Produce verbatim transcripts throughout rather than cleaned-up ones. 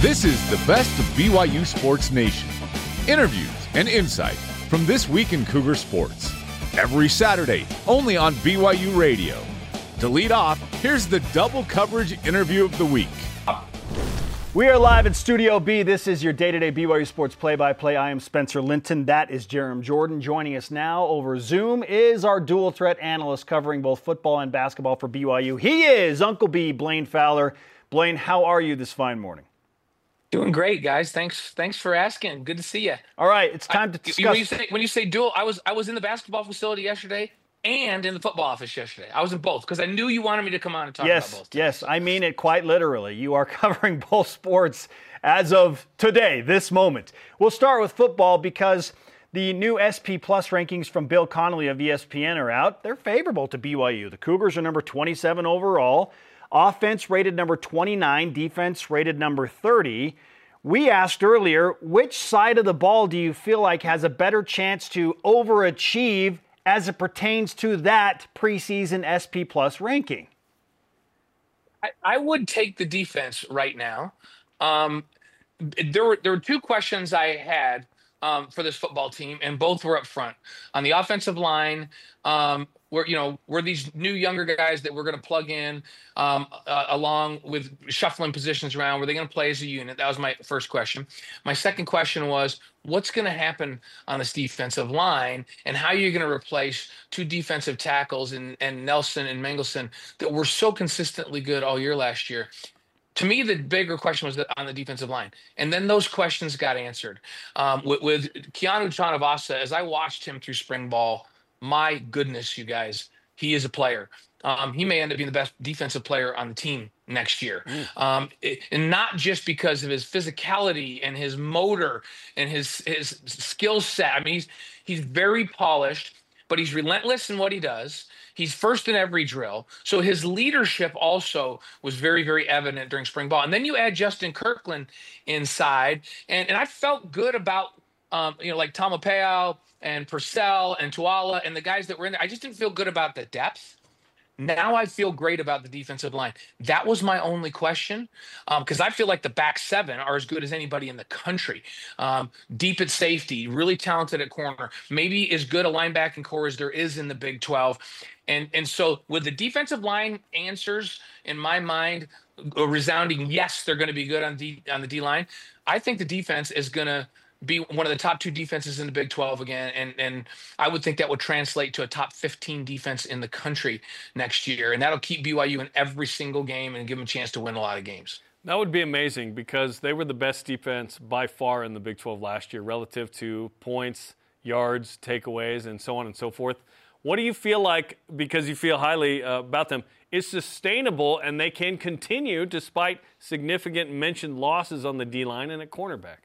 This is the best of B Y U Sports Nation. Interviews and insight from This Week in Cougar Sports. Every Saturday, only on B Y U Radio. To lead off, here's the double coverage interview of the week. We are live in Studio B. This is your day-to-day B Y U Sports play-by-play. I am Spencer Linton. That is Jerem Jordan. Joining us now over Zoom is our dual threat analyst covering both football and basketball for B Y U. He is Uncle B, Blaine Fowler. Blaine, how are you this fine morning? Doing great, guys. Thanks, thanks for asking. Good to see you. All right, it's time to discuss. I, when you say when you say dual, I was I was in the basketball facility yesterday and in the football office yesterday. I was in both because I knew you wanted me to come on and talk yes, about both. Yes, yes, I mean it quite literally. You are covering both sports as of today, this moment. We'll start with football because the new S P Plus rankings from Bill Connolly of E S P N are out. They're favorable to B Y U. The Cougars are number twenty-seven overall. Offense rated number twenty-nine, defense rated number thirty. We asked earlier, which side of the ball do you feel like has a better chance to overachieve as it pertains to that preseason S P Plus ranking? I, I would take the defense right now. Um, there were there were two questions I had um, for this football team, and both were up front. On the offensive line, um, where you know were these new younger guys that we're going to plug in um, uh, along with shuffling positions around? Were they going to play as a unit? That was my first question. My second question was, what's going to happen on this defensive line, and how are you going to replace two defensive tackles and and Nelson and Mengelson that were so consistently good all year last year? To me, the bigger question was on the defensive line. And then those questions got answered. Um, with, with Keanu Chanavasa, as I watched him through spring ball, my goodness, you guys, he is a player. Um, he may end up being the best defensive player on the team next year. Mm. Um, it, and not just because of his physicality and his motor and his his skill set. I mean, he's he's very polished, but he's relentless in what he does. He's first in every drill. So his leadership also was very, very evident during spring ball. And then you add Justin Kirkland inside. And, and I felt good about, um, you know, like Taumapeu and Purcell and Tuala and the guys that were in there. I just didn't feel good about the depth. Now I feel great about the defensive line. That was my only question, because um, I feel like the back seven are as good as anybody in the country. Um, deep at safety, really talented at corner, maybe as good a linebacking core as there is in the Big twelve. And and so with the defensive line answers, in my mind, a resounding yes, they're going to be good on, D, on the D-line. I think the defense is going to be one of the top two defenses in the Big twelve again. And and I would think that would translate to a top fifteen defense in the country next year. And that'll keep B Y U in every single game and give them a chance to win a lot of games. That would be amazing because they were the best defense by far in the Big twelve last year relative to points, yards, takeaways, and so on and so forth. What do you feel like, because you feel highly uh, about them, is sustainable and they can continue despite significant mentioned losses on the D-line and at cornerback?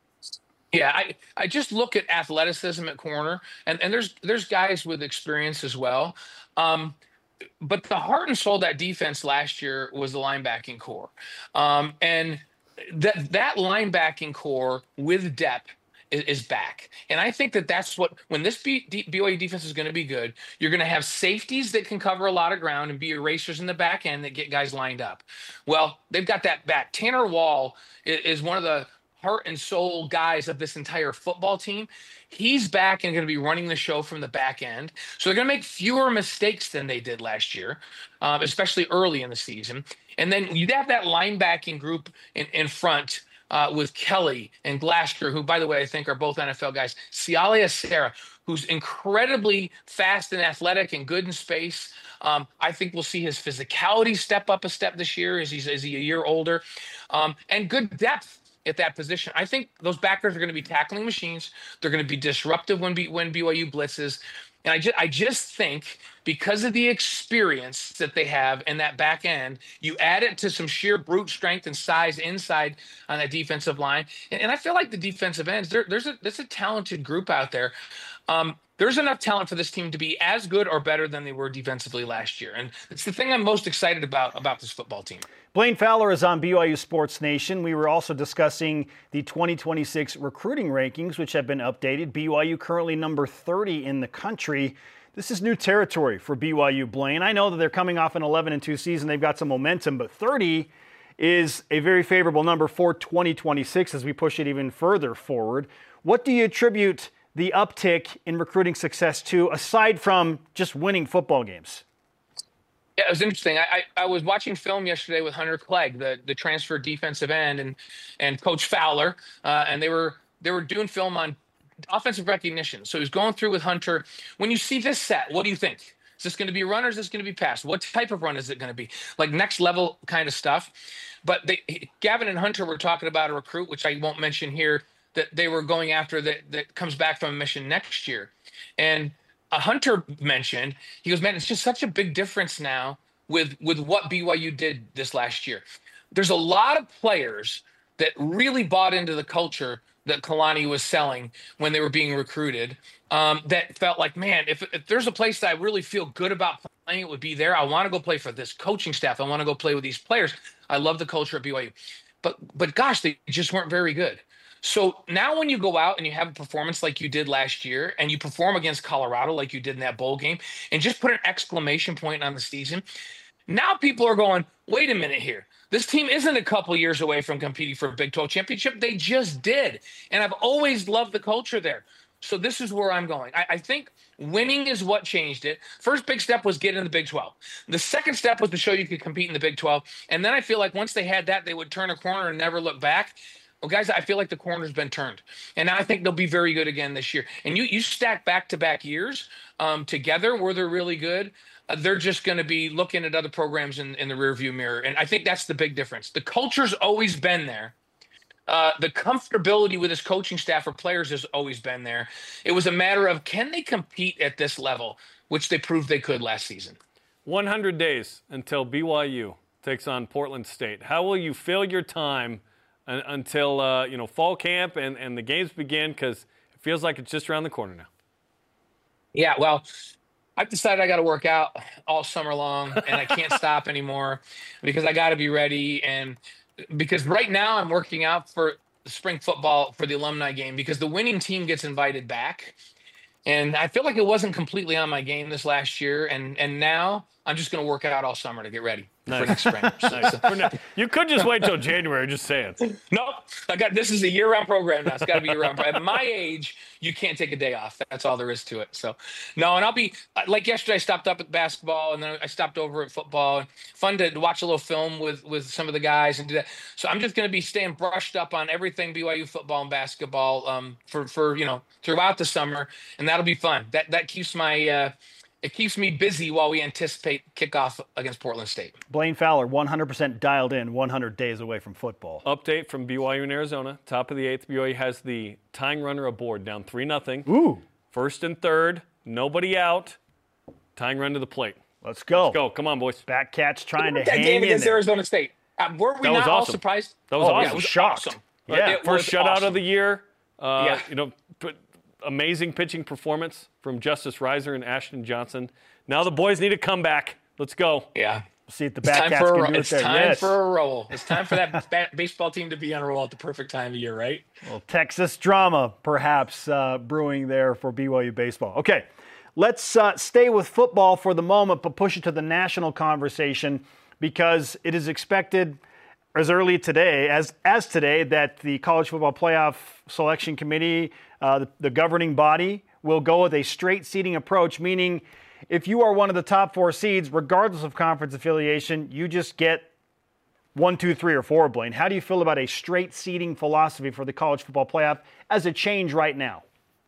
Yeah, I, I just look at athleticism at corner, and, and there's there's guys with experience as well. Um, but the heart and soul of that defense last year was the linebacking core. Um, and that that linebacking core with depth is, is back. And I think that that's what, when this B, D, B Y U defense is going to be good, you're going to have safeties that can cover a lot of ground and be erasers in the back end that get guys lined up. Well, they've got that back. Tanner Wall is, is one of the heart and soul guys of this entire football team. He's back and going to be running the show from the back end. So they're going to make fewer mistakes than they did last year, um, especially early in the season. And then you'd have that linebacking group in, in front uh, with Kelly and Glasker, who, by the way, I think are both N F L guys. Sialia Sarah, who's incredibly fast and athletic and good in space. Um, I think we'll see his physicality step up a step this year as he's, as he a year older, um, and good depth at that position. I think those backers are going to be tackling machines. They're going to be disruptive when B, when B Y U blitzes. And I just, I just think because of the experience that they have in that back end, you add it to some sheer brute strength and size inside on that defensive line. And, and I feel like the defensive ends, there, there's a there's a talented group out there. Um, there's enough talent for this team to be as good or better than they were defensively last year. And it's the thing I'm most excited about about this football team. Blaine Fowler is on B Y U Sports Nation. We were also discussing the twenty twenty-six recruiting rankings, which have been updated. B Y U currently number thirty in the country. This is new territory for B Y U, Blaine. I know that they're coming off an eleven and two season. They've got some momentum, but thirty is a very favorable number for twenty twenty-six as we push it even further forward. What do you attribute the uptick in recruiting success to, aside from just winning football games? Yeah, it was interesting. I, I, I was watching film yesterday with Hunter Clegg, the, the transfer defensive end, and and Coach Fowler, uh, and they were they were doing film on offensive recognition. So he was going through with Hunter. When you see this set, what do you think? Is this going to be run or is this going to be pass? What type of run is it going to be? Like next level kind of stuff. But they, Gavin and Hunter were talking about a recruit, which I won't mention here, that they were going after that, that comes back from a mission next year. And a Hunter mentioned, he goes, man, it's just such a big difference now with, with what B Y U did this last year. There's a lot of players that really bought into the culture that Kalani was selling when they were being recruited, um, that felt like, man, if, if there's a place that I really feel good about playing, it would be there. I want to go play for this coaching staff. I want to go play with these players. I love the culture at B Y U. But, but gosh, they just weren't very good. So now when you go out and you have a performance like you did last year and you perform against Colorado like you did in that bowl game and just put an exclamation point on the season, now people are going, wait a minute here. This team isn't a couple years away from competing for a Big twelve championship. They just did. And I've always loved the culture there. So this is where I'm going. I, I think winning is what changed it. First big step was get in the Big twelve. The second step was to show you could compete in the Big twelve. And then I feel like once they had that, they would turn a corner and never look back. Well, guys, I feel like the corner's been turned. And I think they'll be very good again this year. And you you stack back-to-back years um, together where they're really good. Uh, they're just going to be looking at other programs in, in the rearview mirror. And I think that's the big difference. The culture's always been there. Uh, the comfortability with his coaching staff or players has always been there. It was a matter of, can they compete at this level, which they proved they could last season. one hundred days until B Y U takes on Portland State. How will you fill your time un- until uh, you know fall camp and, and the games begin? Because it feels like it's just around the corner now. Yeah, well, I've decided I got to work out all summer long, and I can't stop anymore because I got to be ready. And because right now I'm working out for spring football for the alumni game because the winning team gets invited back. And I feel like it wasn't completely on my game this last year. And, and now I'm just going to work out all summer to get ready nice. for next spring. Nice. You could just wait till January, just say it. No, I got, this is a year-round program now. It's got to be year-round. At my age, you can't take a day off. That's all there is to it. So, no, and I'll be, like yesterday, I stopped up at basketball, and then I stopped over at football. Fun to watch a little film with, with some of the guys and do that. So I'm just going to be staying brushed up on everything B Y U football and basketball um, for, for, you know, throughout the summer, and that'll be fun. That, that keeps my uh, – it keeps me busy while we anticipate kickoff against Portland State. Blaine Fowler, one hundred percent dialed in, one hundred days away from football. Update from B Y U in Arizona. Top of the eighth, B Y U has the tying runner aboard, down three nothing. Ooh. First and third, nobody out. Tying run to the plate. Let's go. Let's go. Come on, boys. Back catch trying to that hang game in against there. Arizona State. Uh, were we That was not all awesome. surprised? That was oh, awesome. Yeah, it was Shocked. awesome. Yeah. It First was shutout awesome. of the year. Uh, Yeah. You know, put, amazing pitching performance from Justice Reiser and Ashton Johnson. Now the boys need to come back. Let's go. Yeah. See if the It's back time cats for a can ro- do it It's there. time Yes. for a roll. It's time for that ba- baseball team to be on a roll at the perfect time of year, right? Well, Texas drama perhaps uh, brewing there for B Y U baseball. Okay, let's uh, stay with football for the moment, but push it to the national conversation because it is expected as early today, as as today, that the College Football Playoff Selection Committee, uh, the, the governing body, will go with a straight seeding approach, meaning if you are one of the top four seeds, regardless of conference affiliation, you just get one, two, three, or four, Blaine. How do you feel about a straight seeding philosophy for the college football playoff as a change right now?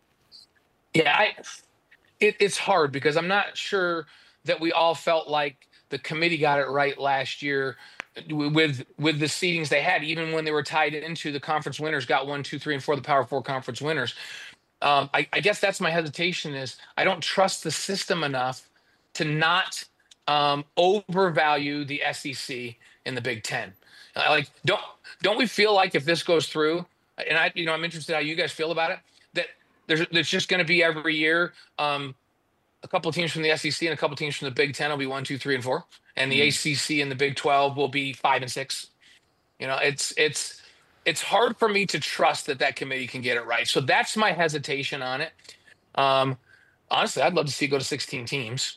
Yeah, I, it, it's hard because I'm not sure that we all felt like the committee got it right last year with with the seedings they had, even when they were tied into the conference winners, got one, two, three, and four, the Power Four conference winners. Um, I, I guess that's my hesitation is I don't trust the system enough to not um, overvalue the S E C in the Big Ten. Uh, like, don't don't we feel like if this goes through, and I, you know, I'm interested how you guys feel about it, that there's there's just going to be every year um, a couple of teams from the S E C and a couple of teams from the Big Ten will be one, two, three, and four, and the mm. A C C and the Big twelve will be five and six. You know, it's it's. It's hard for me to trust that that committee can get it right. So that's my hesitation on it. Um, honestly, I'd love to see it go to sixteen teams.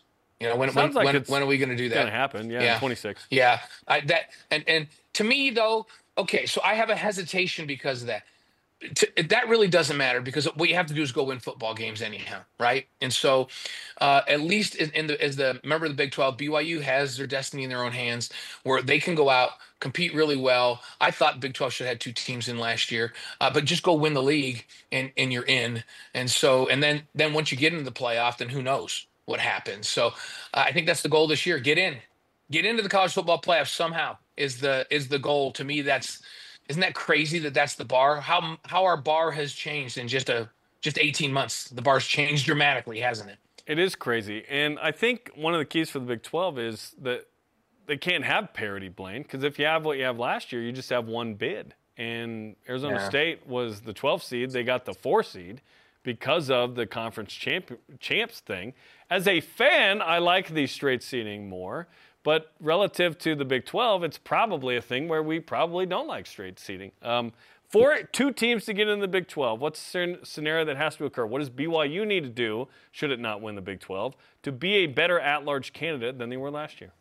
You know, when Sounds when like when, it's when are we going to do that? Going to happen, yeah, Yeah. twenty-six. Yeah, I, that and and to me though, okay, so I have a hesitation because of that. To, that really doesn't matter because what you have to do is go win football games anyhow, right? And so, uh, at least in, in the as the member of the Big twelve, B Y U has their destiny in their own hands, where they can go out, compete really well. I thought Big twelve should have had two teams in last year, uh, but just go win the league and and you're in. And so, and then then once you get into the playoff, then who knows what happens? So, uh, I think that's the goal this year: get in, get into the college football playoff somehow. Is the is the goal. To me, that's. Isn't that crazy that that's the bar? How how our bar has changed in just a just eighteen months. The bar's changed dramatically, hasn't it? It is crazy. And I think one of the keys for the Big twelve is that they can't have parity, Blaine, because if you have what you have last year, you just have one bid. And Arizona Yeah. State was the twelfth seed. They got the four seed because of the conference champ, champs thing. As a fan, I like the straight seeding more. But relative to the Big twelve, it's probably a thing where we probably don't like straight seeding. Um, for two teams to get in the Big twelve, what's the scenario that has to occur? What does B Y U need to do, should it not win the Big twelve, to be a better at-large candidate than they were last year?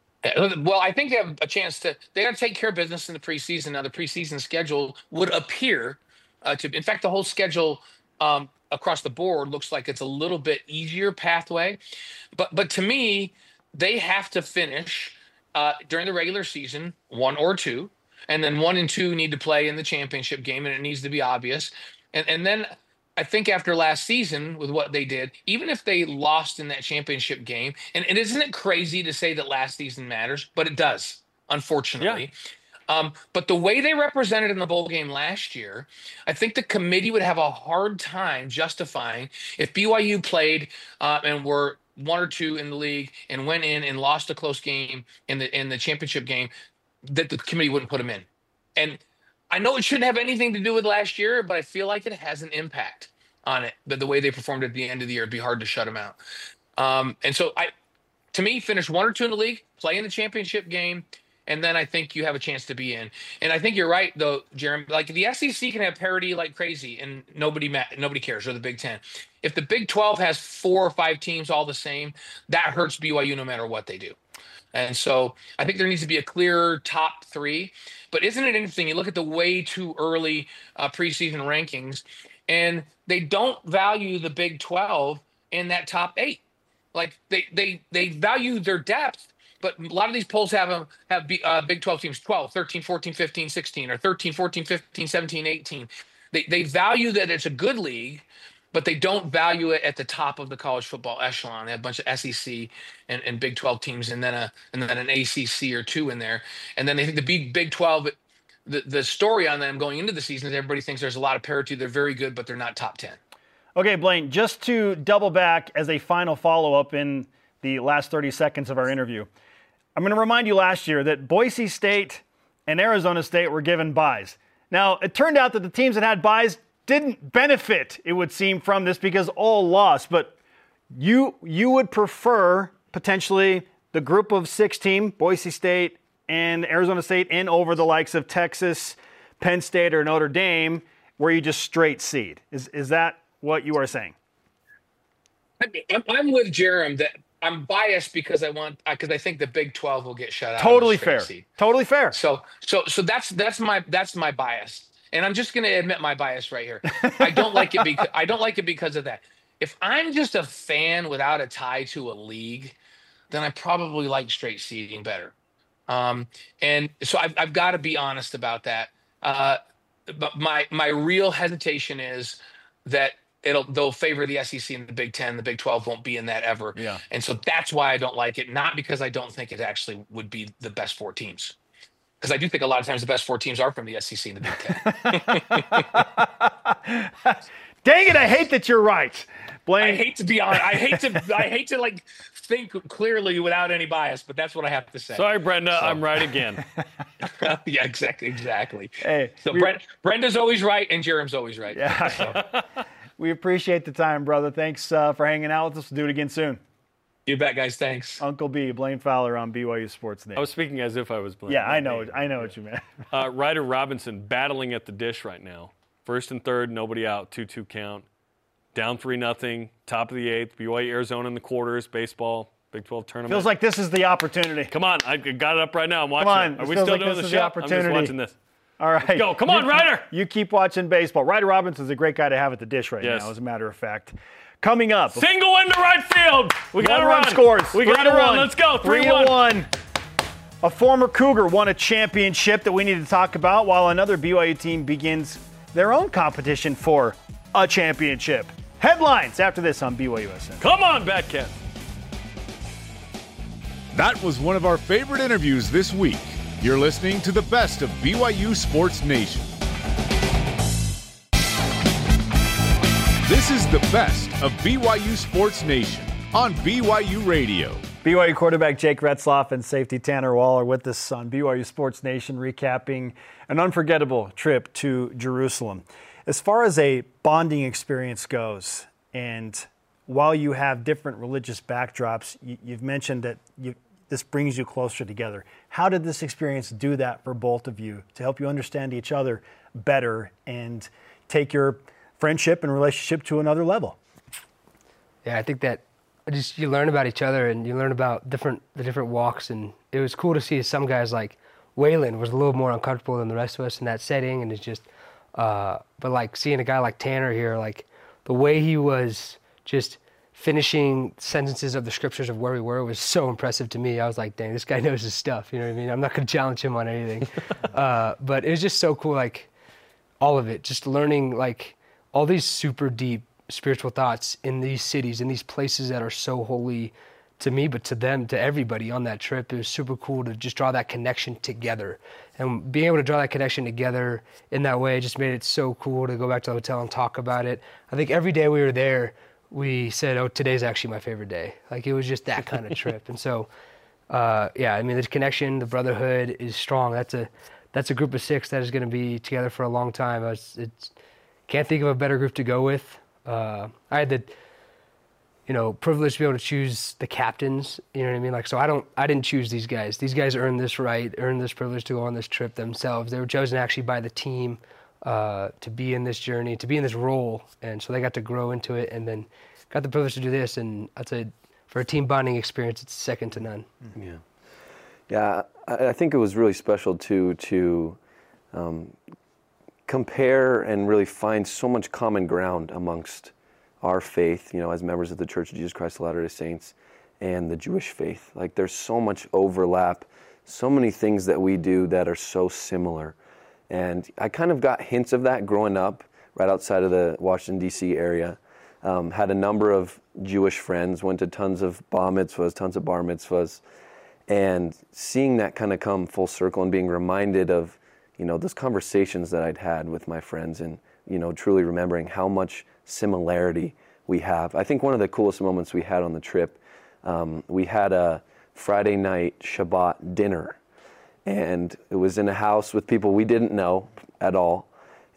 Well, I think they have a chance to. They got to take care of business in the preseason. Now, the preseason schedule would appear uh, to. In fact, the whole schedule um, across the board looks like it's a little bit easier pathway. But but to me, they have to finish uh, during the regular season one or two, and then one and two need to play in the championship game, and it needs to be obvious. And and then I think after last season with what they did, even if they lost in that championship game, and, and isn't it crazy to say that last season matters? But it does, unfortunately. Yeah. Um, but the way they represented in the bowl game last year, I think the committee would have a hard time justifying if B Y U played uh, and were one or two in the league and went in and lost a close game in the in the championship game, that the committee wouldn't put them in. And I know it shouldn't have anything to do with last year, but I feel like it has an impact on it. But the way they performed at the end of the year, it'd be hard to shut them out. Um, and so I, to me, finish one or two in the league, play in the championship game, and then I think you have a chance to be in. And I think you're right, though, Jeremy. Like the S E C can have parity like crazy, and nobody ma- nobody cares, or the Big Ten. If the Big twelve has four or five teams all the same, that hurts B Y U no matter what they do. And so I think there needs to be a clear top three. But isn't it interesting? You look at the way too early uh, preseason rankings, and they don't value the Big twelve in that top eight. Like they they they value their depth. But a lot of these polls have them have uh, Big twelve teams twelve, thirteen, fourteen, fifteen, sixteen, or thirteen, fourteen, fifteen, seventeen, eighteen. They they value that it's a good league, but they don't value it at the top of the college football echelon. They have a bunch of S E C and, and Big twelve teams, and then a and then an A C C or two in there. And then they think the big Big twelve. The the story on them going into the season is everybody thinks there's a lot of parity. They're very good, but they're not top ten. Okay, Blaine. Just to double back as a final follow-up in the last thirty seconds of our interview. I'm going to remind you last year that Boise State and Arizona State were given byes. Now, it turned out that the teams that had byes didn't benefit, it would seem, from this because all lost. But you you would prefer potentially the group of six team, Boise State and Arizona State, in over the likes of Texas, Penn State, or Notre Dame, where you just straight seed. Is is that what you are saying? I'm with Jerem that I'm biased because I want because I think the Big twelve will get shut out. Totally fair. Seed. Totally fair. So so so that's that's my that's my bias, and I'm just going to admit my bias right here. I don't like it because I don't like it because of that. If I'm just a fan without a tie to a league, then I probably like straight seeding better. Um, and so I've I've got to be honest about that. Uh, but my my real hesitation is that it'll they'll favor the S E C and the Big Ten. The Big twelve won't be in that ever. Yeah. And so that's why I don't like it. Not because I don't think it actually would be the best four teams. Because I do think a lot of times the best four teams are from the S E C and the Big Ten. Dang it! I hate that you're right, Blaine. I hate to be honest. I hate to. I hate to like think clearly without any bias, but that's what I have to say. Sorry, Brenda. So. I'm right again. Yeah, exactly. Exactly. Hey, so Brent, Brenda's always right, and Jerem's always right. Yeah. So. We appreciate the time, brother. Thanks uh, for hanging out with us. We'll do it again soon. You bet, guys. Thanks. Uncle B, Blaine Fowler on B Y U Sports Nation. I was speaking as if I was Blaine. Yeah, I know. I know what you meant. uh, Ryder Robinson battling at the dish right now. First and third, nobody out, two two count. Down three nothing, top of the eighth. B Y U Arizona in the quarters, baseball, Big twelve tournament. Feels like this is the opportunity. Come on, I got it up right now. I'm watching Come on. it. Are It we feels still like doing this the is the show? I'm just opportunity. watching this. All right. Go. Come on, You- Ryder. You keep watching baseball. Ryder Robinson's a great guy to have at the dish right Yes. now, as a matter of fact. Coming up. Single into right field. We got to One run. run scores. We Three got to to run. one. Let's go. Three three to one. one. A former Cougar won a championship that we need to talk about, while another B Y U team begins their own competition for a championship. Headlines after this on B Y U S N. Come on, Batcat. That was one of our favorite interviews this week. You're listening to the best of B Y U Sports Nation. This is the best of B Y U Sports Nation on B Y U Radio. B Y U quarterback Jake Retzloff and safety Tanner Wall are with us on B Y U Sports Nation, recapping an unforgettable trip to Jerusalem. As far as a bonding experience goes, and while you have different religious backdrops, you, you've mentioned that you, this brings you closer together. How did this experience do that for both of you to help you understand each other better and take your friendship and relationship to another level? Yeah, I think that just you learn about each other and you learn about different the different walks, and it was cool to see some guys like Waylon was a little more uncomfortable than the rest of us in that setting, and it's just uh, but like seeing a guy like Tanner here, like the way he was just finishing sentences of the scriptures of where we were was so impressive to me. I was like, dang, this guy knows his stuff. You know what I mean? I'm not going to challenge him on anything, uh, but it was just so cool, like all of it, just learning like all these super deep spiritual thoughts in these cities, in these places that are so holy to me, but to them, to everybody on that trip. It was super cool to just draw that connection together. And being able to draw that connection together in that way just made it so cool to go back to the hotel and talk about it. I think every day we were there, we said, oh, today's actually my favorite day. Like, it was just that kind of trip. And so, uh, yeah, I mean, the connection, the brotherhood is strong. That's a that's a group of six that is going to be together for a long time. It's, it's can't think of a better group to go with. Uh, I had the, you know, privilege to be able to choose the captains. You know what I mean? Like, so I don't, I didn't choose these guys. These guys earned this right, earned this privilege to go on this trip themselves. They were chosen actually by the team uh, to be in this journey, to be in this role, and so they got to grow into it, and then got the privilege to do this. And I'd say, for a team bonding experience, it's second to none. Yeah, yeah. I, I think it was really special too to. Um, compare and really find so much common ground amongst our faith, you know, as members of the Church of Jesus Christ of Latter-day Saints and the Jewish faith. Like, there's so much overlap, so many things that we do that are so similar. And I kind of got hints of that growing up right outside of the Washington, D C area. Um, had a number of Jewish friends, went to tons of bar mitzvahs, tons of bar mitzvahs, and seeing that kind of come full circle and being reminded of, you know, those conversations that I'd had with my friends, and, you know, truly remembering how much similarity we have. I think one of the coolest moments we had on the trip, um, we had a Friday night Shabbat dinner, and it was in a house with people we didn't know at all,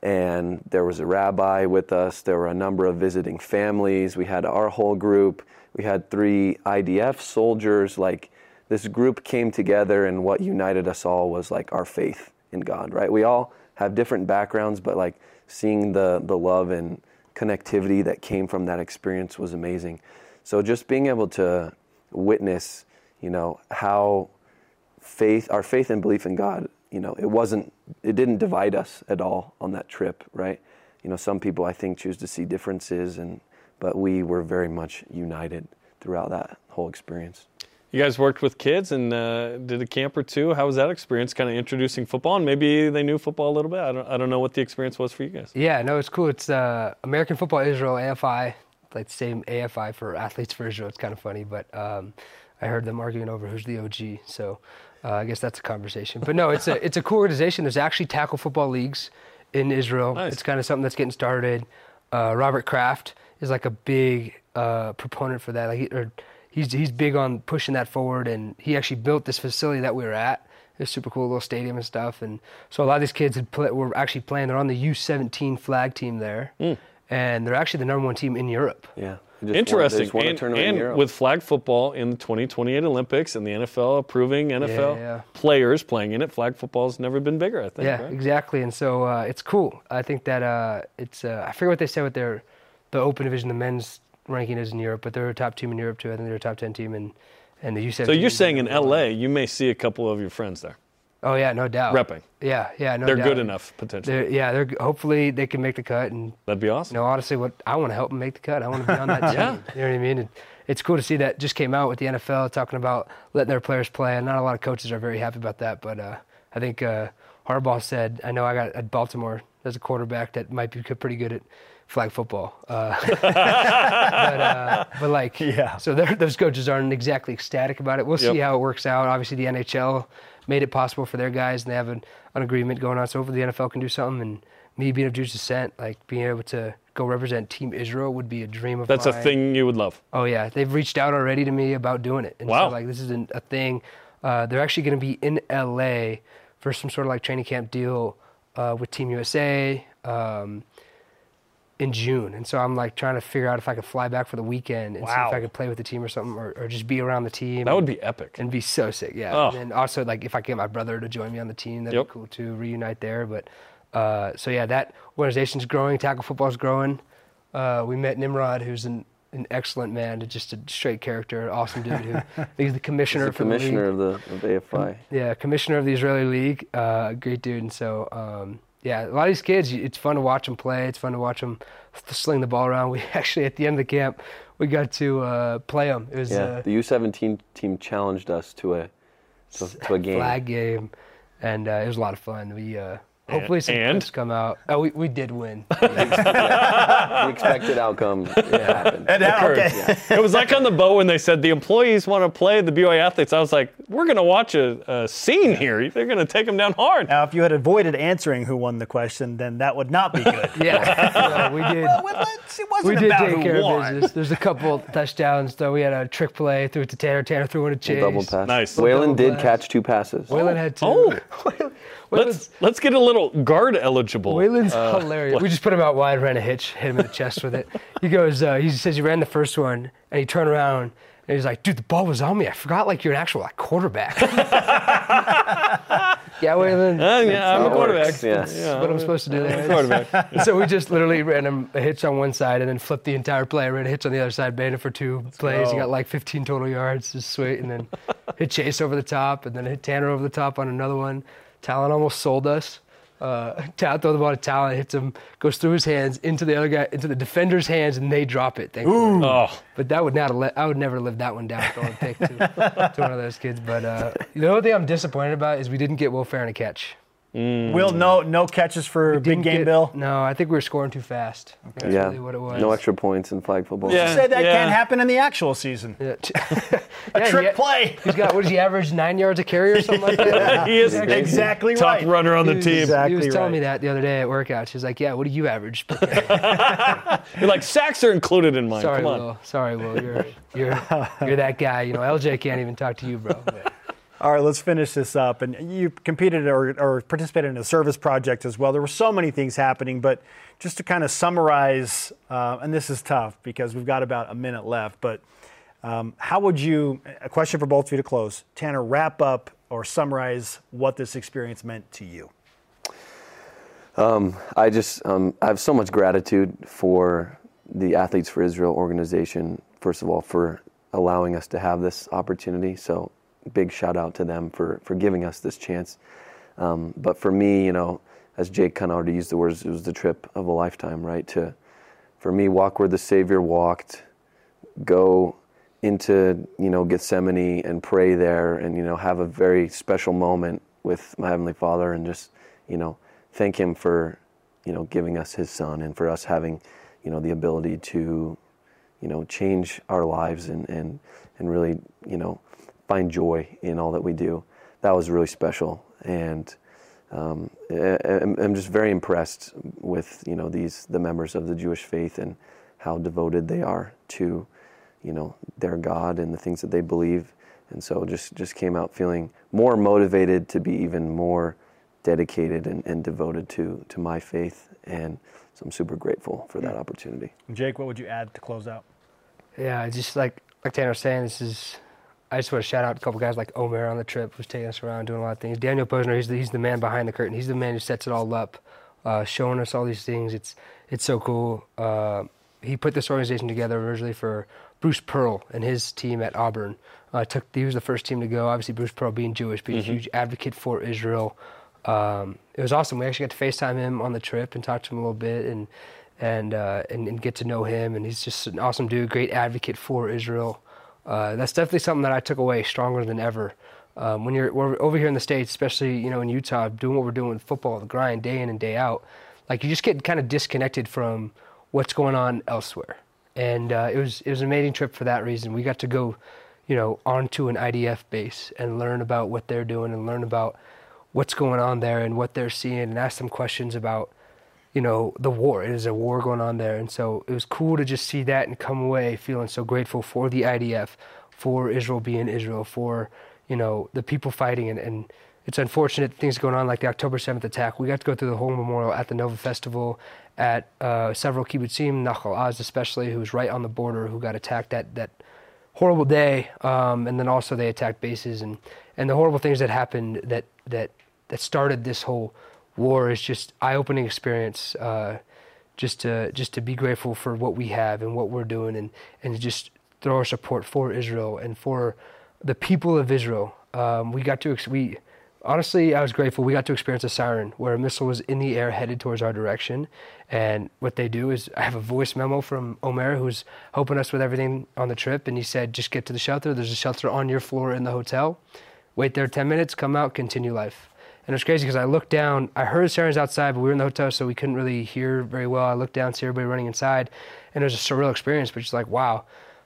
and there was a rabbi with us. There were a number of visiting families. We had our whole group. We had three I D F soldiers. Like, this group came together, and what united us all was like our faith in God, right? We all have different backgrounds, but like seeing the the love and connectivity that came from that experience was amazing. So just being able to witness, you know, how faith, our faith and belief in God, you know, it wasn't, it didn't divide us at all on that trip, right? You know, some people I think choose to see differences, and but we were very much united throughout that whole experience. You guys worked with kids and uh, did a camp or two. How was that experience, kind of introducing football? And maybe they knew football a little bit. I don't, I don't know what the experience was for you guys. Yeah, no, it's cool. It's uh, American Football Israel, A F I, like the same A F I for Athletes for Israel. It's kind of funny, but um, I heard them arguing over who's the O G. So uh, I guess that's a conversation. But no, it's a it's a cool organization. There's actually tackle football leagues in Israel. Nice. It's kind of something that's getting started. Uh, Robert Kraft is like a big uh, proponent for that. Like, he, or, He's he's big on pushing that forward, and he actually built this facility that we were at. It was super cool, little stadium and stuff. And so a lot of these kids had play, were actually playing. They're on the U seventeen flag team there, mm. and they're actually the number one team in Europe. Yeah, interesting. Won, and and and with flag football in the twenty twenty-eight Olympics and the N F L approving N F L yeah, yeah. players playing in it, flag football's never been bigger, I think. Yeah, right? exactly. And so uh, it's cool. I think that uh, it's. Uh, I forget what they said with their the Open Division, the men's ranking is in Europe, but they're a top team in Europe too. I think they're a top ten team in And the U So seventeen. you're saying in L A, you may see a couple of your friends there Oh yeah, no doubt. repping. Yeah, yeah, no They're doubt. good enough, potentially. They're, yeah, they're hopefully they can make the cut. And That'd be awesome. you know, honestly, what I want to help them make the cut. I want to be on that team. Yeah. You know what I mean? And it's cool to see that just came out with the N F L talking about letting their players play. And not a lot of coaches are very happy about that. But uh, I think uh, Harbaugh said, I know I got at Baltimore as a quarterback that might be pretty good at flag football. Uh, but, uh, but like, Yeah. so those coaches aren't exactly ecstatic about it. We'll see Yep. how it works out. Obviously, the N H L made it possible for their guys, and they have an, an agreement going on. So hopefully the N F L can do something. And me being of Jewish descent, like being able to go represent Team Israel would be a dream of That's mine. a thing you would love. Oh yeah, they've reached out already to me about doing it. And Wow. so, like, this is an, a thing. Uh, they're actually going to be in L A for some sort of like training camp deal uh, with Team U S A um, in June. And so I'm like trying to figure out if I could fly back for the weekend and see Wow. if I could play with the team or something, or, or just be around the team. That would be epic. and be so sick, yeah. Oh. And then also, like, if I could get my brother to join me on the team, that'd Yep. be cool to reunite there. But uh, so yeah, that organization's growing. Tackle football's growing. Uh, we met Nimrod, who's an, an excellent man, just a straight character, awesome dude. Who he's the commissioner The for commissioner the league. of the of A F I. Yeah, commissioner of the Israeli League. Uh, great dude. And so, um, yeah, a lot of these kids, it's fun to watch them play. It's fun to watch them sling the ball around. We actually, at the end of the camp, we got to uh, play them. It was Yeah, uh, the U seventeen team challenged us to a to, to a game. flag game, and uh, it was a lot of fun. We uh, hopefully some and? clips come out. Oh, we, we did win. The expected outcome happened. And now, Occurred. okay. It was like on the boat when they said the employees want to play the B Y U athletes. I was like, we're going to watch a, a scene here. They're going to take them down hard. Now, if you had avoided answering who won the question, then that would not be good. yeah, we did. Well, let's- it wasn't We did about take who care won. of business. There's a couple touchdowns, though. We had a trick play, threw it to Tanner. Tanner threw in a chase. Double pass. Nice. Waylon Double did pass. catch two passes. Waylon had two. Oh. Waylon's, Let's let's get a little guard eligible. Waylon's hilarious. We just put him out wide, ran a hitch, hit him in the chest with it. He goes, uh, he says he ran the first one, and he turned around, and he's like, dude, the ball was on me. I forgot, like, you're an actual like quarterback. yeah, Waylon. Uh, yeah, I'm how a it quarterback. works, yeah. That's what I'm supposed to do there. Quarterback. And so we just literally ran him a hitch on one side and then flipped the entire play. Ran a hitch on the other side, banned it for two plays. He go. got like fifteen total yards. Just sweet. And then hit Chase over the top, and then hit Tanner over the top on another one. Talon almost sold us. Uh, Talon throw the ball to Talon, hits him, goes through his hands into the other guy, into the defender's hands, and they drop it. Thankfully. Oh, But that would not have let, I would never live that one down throwing a pick to, to one of those kids. But uh, the only thing I'm disappointed about is we didn't get Will Farron a catch. Will, no no catches for Big Didn't Game get- Bill? No, I think we were scoring too fast. That's Yeah, really what it was. no extra points in flag football. Yeah. You said that Yeah. can't happen in the actual season. Yeah. A Yeah, trick he- play. He's got, what does he average, nine yards a carry or something like that? he is Exactly top right. runner on the He was- team. Exactly He was telling right. me that the other day at workout. She's like, yeah, what do you average? You're like, sacks are included in mine. Sorry, Come on. Will. Sorry, Will. You're, you're, you're that guy. You know, L J can't even talk to you, bro. All right, let's finish this up. And you competed or, or participated in a service project as well. There were so many things happening, but just to kind of summarize, uh, and this is tough because we've got about a minute left, but um, how would you, a question for both of you to close, Tanner, wrap up or summarize what this experience meant to you? Um, I just um, I have so much gratitude for the Athletes for Israel organization, first of all, for allowing us to have this opportunity. So big shout out to them for, for giving us this chance. Um, but for me, you know, as Jake kind of already used the words, it was the trip of a lifetime, right? To, for me, walk where the Savior walked, go into, you know, Gethsemane and pray there and, you know, have a very special moment with my Heavenly Father and just, you know, thank Him for, you know, giving us His Son and for us having, you know, the ability to, you know, change our lives and, and, and really, you know, find joy in all that we do. That was really special. And um, I, I'm just very impressed with, you know, these, the members of the Jewish faith and how devoted they are to, you know, their God and the things that they believe. And so just, just came out feeling more motivated to be even more dedicated and, and devoted to, to my faith. And so I'm super grateful for that opportunity. Jake, what would you add to close out? Yeah, just like like Tanner was saying, this is. I just want to shout out a couple guys like Omer on the trip, who's taking us around doing a lot of things. Daniel Posner, he's the, he's the man behind the curtain. He's the man who sets it all up, uh, showing us all these things. It's it's so cool. Uh, he put this organization together originally for Bruce Pearl and his team at Auburn. Uh, took he was the first team to go. Obviously, Bruce Pearl being Jewish, but he's mm-hmm. a huge advocate for Israel. Um, it was awesome. We actually got to FaceTime him on the trip and talk to him a little bit and and uh, and, and get to know him. And he's just an awesome dude, great advocate for Israel. Uh, that's definitely something that I took away stronger than ever. Um, when you're we're over here in the States, especially you know in Utah, doing what we're doing with football, the grind day in and day out, like you just get kind of disconnected from what's going on elsewhere. And uh, it was it was an amazing trip for that reason. We got to go, you know, onto an I D F base and learn about what they're doing and learn about what's going on there and what they're seeing and ask them questions about, you know, the war. It is a war going on there. And so it was cool to just see that and come away feeling so grateful for the I D F, for Israel being Israel, for, you know, the people fighting. And, and it's unfortunate things going on like the October seventh attack. We got to go through the whole memorial at the Nova Festival, at uh, several kibbutzim, Nachal Oz especially, who was right on the border, who got attacked that, that horrible day. Um, and then also they attacked bases and, and the horrible things that happened that, that, that started this whole war is just eye-opening experience, uh, just to just to be grateful for what we have and what we're doing, and, and to just throw our support for Israel and for the people of Israel. Um, we got to we honestly, I was grateful. We got to experience a siren where a missile was in the air headed towards our direction, and what they do is I have a voice memo from Omer, who's helping us with everything on the trip, and he said, "Just get to the shelter. There's a shelter on your floor in the hotel. Wait there ten minutes. Come out. Continue life." And it was crazy because I looked down, I heard sirens outside, but we were in the hotel, so we couldn't really hear very well. I looked down, see everybody running inside, and it was a surreal experience, but just like, wow,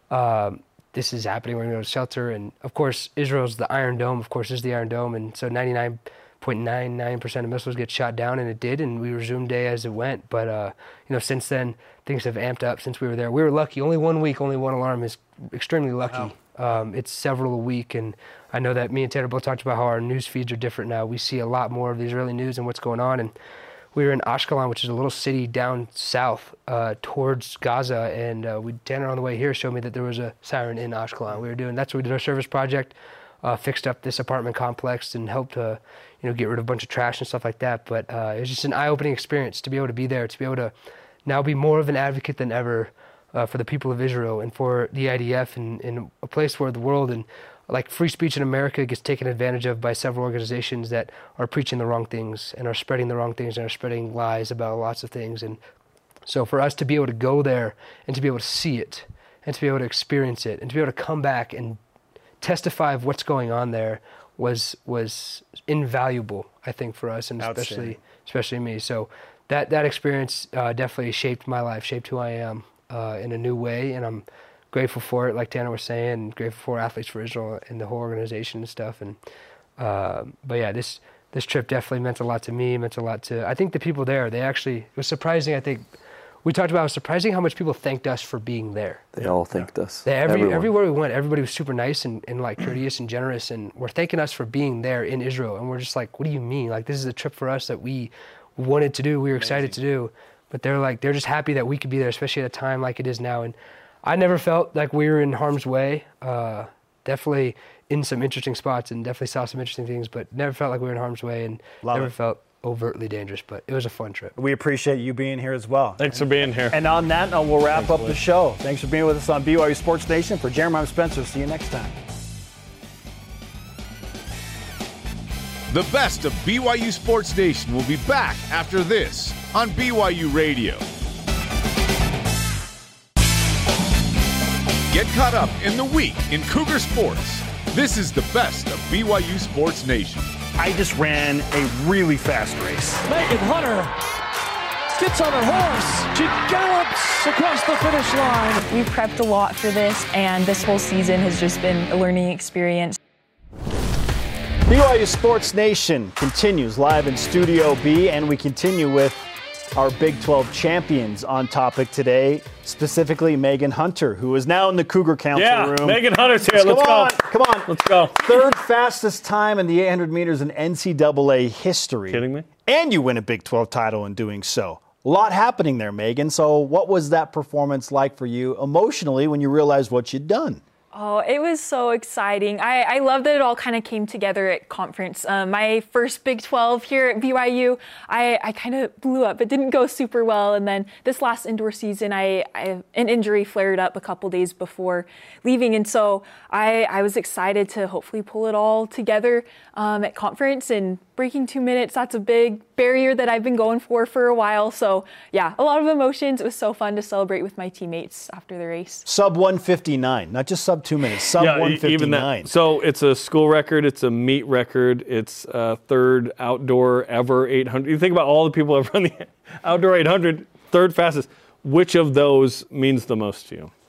um, this is happening. We're going to go to shelter. And of course, Israel's the Iron Dome, of course, is the Iron Dome. And so ninety-nine point nine nine percent of missiles get shot down, and it did, and we resumed day as it went. But, uh, you know, since then, things have amped up since we were there. We were lucky. Only one week, only one alarm is extremely lucky. Wow. Um, it's several a week, and I know that me and Tanner both talked about how our news feeds are different now. We see a lot more of the Israeli news and what's going on. And we were in Ashkelon, which is a little city down south uh, towards Gaza, and uh, we Tanner on the way here showed me that there was a siren in Ashkelon. We were doing that's what we did our service project, uh, fixed up this apartment complex and helped to, you know, get rid of a bunch of trash and stuff like that. But uh, it was just an eye-opening experience to be able to be there, to be able to now be more of an advocate than ever uh, for the people of Israel and for the I D F, in, in a place where the world and like free speech in America gets taken advantage of by several organizations that are preaching the wrong things and are spreading the wrong things and are spreading lies about lots of things. And so for us to be able to go there and to be able to see it and to be able to experience it and to be able to come back and testify of what's going on there was was invaluable, I think, for us, and especially especially me. So that that experience uh, definitely shaped my life, shaped who I am uh, in a new way, and I'm grateful for it, like Tanner was saying, and grateful for Athletes for Israel and the whole organization and stuff. And uh, but yeah, this this trip definitely meant a lot to me, meant a lot to, I think the people there, they actually, it was surprising, I think, we talked about, it was surprising how much people thanked us for being there. They all thanked us. They, every, everywhere we went, everybody was super nice and, and like courteous and generous, and were thanking us for being there in Israel. And we're just like, what do you mean? Like, this is a trip for us that we wanted to do, we were excited Amazing. to do. But they're like, they're just happy that we could be there, especially at a time like it is now. And I never felt like we were in harm's way. Uh, definitely in some interesting spots and definitely saw some interesting things, but never felt like we were in harm's way, and Love never it. felt overtly dangerous. But it was a fun trip. We appreciate you being here as well. Thanks for being here. And on that note, we'll wrap Thanks, up Liz. the show. Thanks for being with us on B Y U Sports Nation. For Jeremy, I'm Spencer. See you next time. The best of B Y U Sports Nation will be back after this on B Y U Radio. Get caught up in the week in Cougar sports. This is the best of B Y U Sports Nation. I just ran a really fast race. Megan Hunter gets on her horse. She gallops across the finish line. We've prepped a lot for this, and this whole season has just been a learning experience. B Y U Sports Nation continues live in Studio B, and we continue with our Big twelve champions on topic today, specifically Megan Hunter, who is now in the Cougar Council yeah, room. Megan Hunter's here. Let's come go. On, come on. Let's go. Third fastest time in the eight hundred meters in N C double A history. Kidding me? And you win a Big twelve title in doing so. A lot happening there, Megan. So what was that performance like for you emotionally when you realized what you'd done? Oh, it was so exciting. I, I love that it all kind of came together at conference. Um, my first Big twelve here at B Y U, I, I kind of blew up. It didn't go super well. And then this last indoor season, I, I an injury flared up a couple days before leaving. And so I, I was excited to hopefully pull it all together um, at conference. And breaking two minutes, that's a big barrier that I've been going for for a while. So yeah, a lot of emotions. It was so fun to celebrate with my teammates after the race. Sub one fifty-nine, not just sub two minutes, sub yeah, one fifty-nine. Even that. So it's a school record, it's a meet record, it's a third outdoor ever eight hundred. You think about all the people who have run the outdoor eight hundred, third fastest. Which of those means the most to you?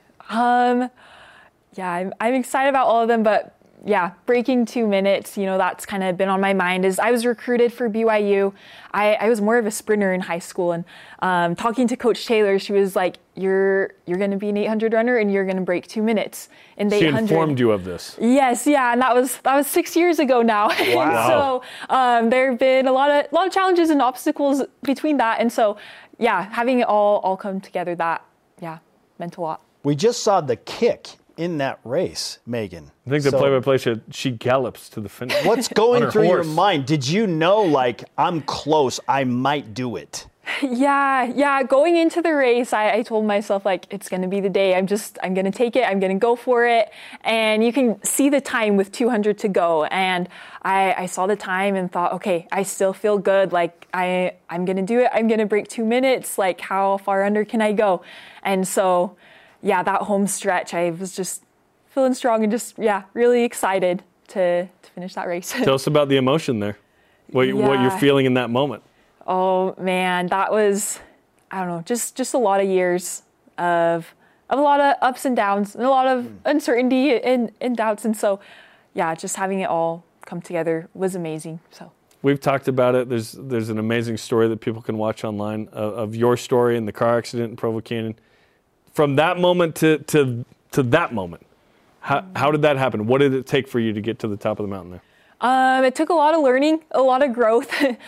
Um, yeah, I'm, I'm excited about all of them, but yeah, breaking two minutes, you know, that's kind of been on my mind. As I was recruited for B Y U, I, I was more of a sprinter in high school, and um, talking to Coach Taylor, she was like, "You're you're going to be an eight hundred runner, and you're going to break two minutes in the she eight hundred." She informed you of this. Yes, yeah, and that was that was six years ago now. Wow. so um, there have been a lot of a lot of challenges and obstacles between that, and so yeah, having it all all come together, that yeah meant a lot. We just saw the kick in that race, Megan. I think the So, play-by-play said she gallops to the finish. What's going through your horse. mind? Did you know, like, I'm close, I might do it? Yeah, yeah. Going into the race, I, I told myself, like, it's going to be the day. I'm just, I'm going to take it. I'm going to go for it. And you can see the time with two hundred to go. And I, I saw the time and thought, okay, I still feel good. Like, I, I'm going to do it. I'm going to break two minutes. Like, how far under can I go? And so, yeah, that home stretch, I was just feeling strong and just, yeah, really excited to, to finish that race. Tell us about the emotion there. What, you, what you're Yeah. feeling in that moment. Oh man, that was, I don't know, just just a lot of years of of a lot of ups and downs and a lot of uncertainty and, and doubts. And so, yeah, just having it all come together was amazing. So we've talked about it. There's there's an amazing story that people can watch online of, of your story and the car accident in Provo Canyon. From that moment to to to that moment, how how did that happen? What did it take for you to get to the top of the mountain there? Um, it took a lot of learning, a lot of growth. um,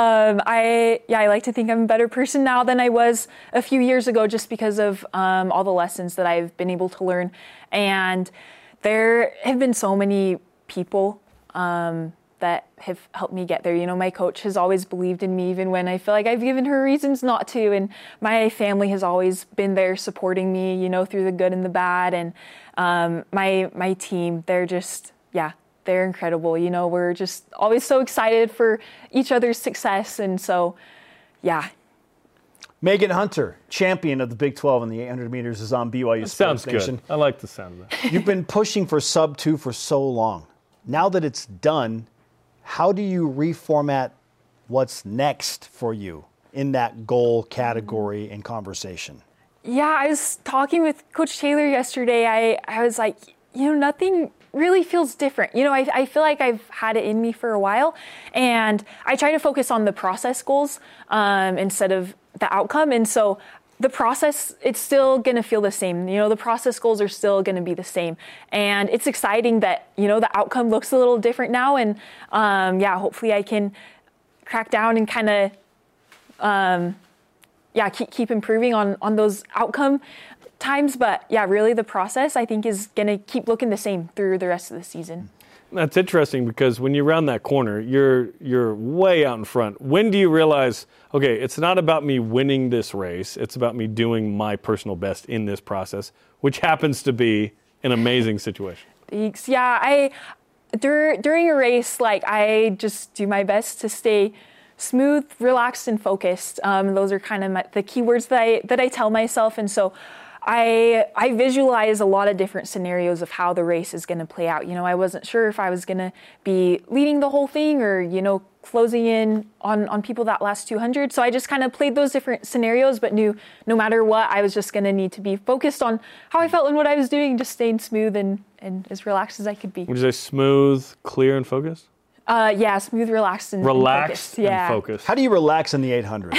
I, yeah, I like to think I'm a better person now than I was a few years ago, just because of um, all the lessons that I've been able to learn. And there have been so many people um, that have helped me get there. You know, my coach has always believed in me, even when I feel like I've given her reasons not to. And my family has always been there supporting me, you know, through the good and the bad. And um, my my team, they're just, yeah. They're incredible. You know, we're just always so excited for each other's success. And so, yeah. Megan Hunter, champion of the Big twelve in the eight hundred meters, is on B Y U That Sports sounds Nation. good. I like the sound of that. You've been pushing for sub two for so long. Now that it's done, how do you reformat what's next for you in that goal category and conversation? Yeah, I was talking with Coach Taylor yesterday. I, I was like, you know, nothing really feels different. You know, I, I feel like I've had it in me for a while, and I try to focus on the process goals um, instead of the outcome. And so the process, it's still going to feel the same. You know, the process goals are still going to be the same. And it's exciting that, you know, the outcome looks a little different now. And um, yeah, hopefully I can crack down and kind of, um, yeah, keep, keep improving on, on those outcome times. But yeah, really the process I think is going to keep looking the same through the rest of the season. That's interesting because when you round that corner, you're you're way out in front. When do you realize, okay, it's not about me winning this race, it's about me doing my personal best in this process, which happens to be an amazing situation? Thanks. Yeah, I dur- during a race, like I just do my best to stay smooth, relaxed, and focused. Um, those are kind of my, the keywords that I that I tell myself, and so I I visualize a lot of different scenarios of how the race is going to play out. You know, I wasn't sure if I was going to be leading the whole thing or, you know, closing in on, on people that last two hundred. So I just kind of played those different scenarios, but knew no matter what, I was just going to need to be focused on how I felt and what I was doing, just staying smooth and, and as relaxed as I could be. Would you say smooth, clear, and focused? Uh, yeah, smooth, relaxed, and Relaxed and focused. Yeah. and focused. How do you relax in the eight hundred?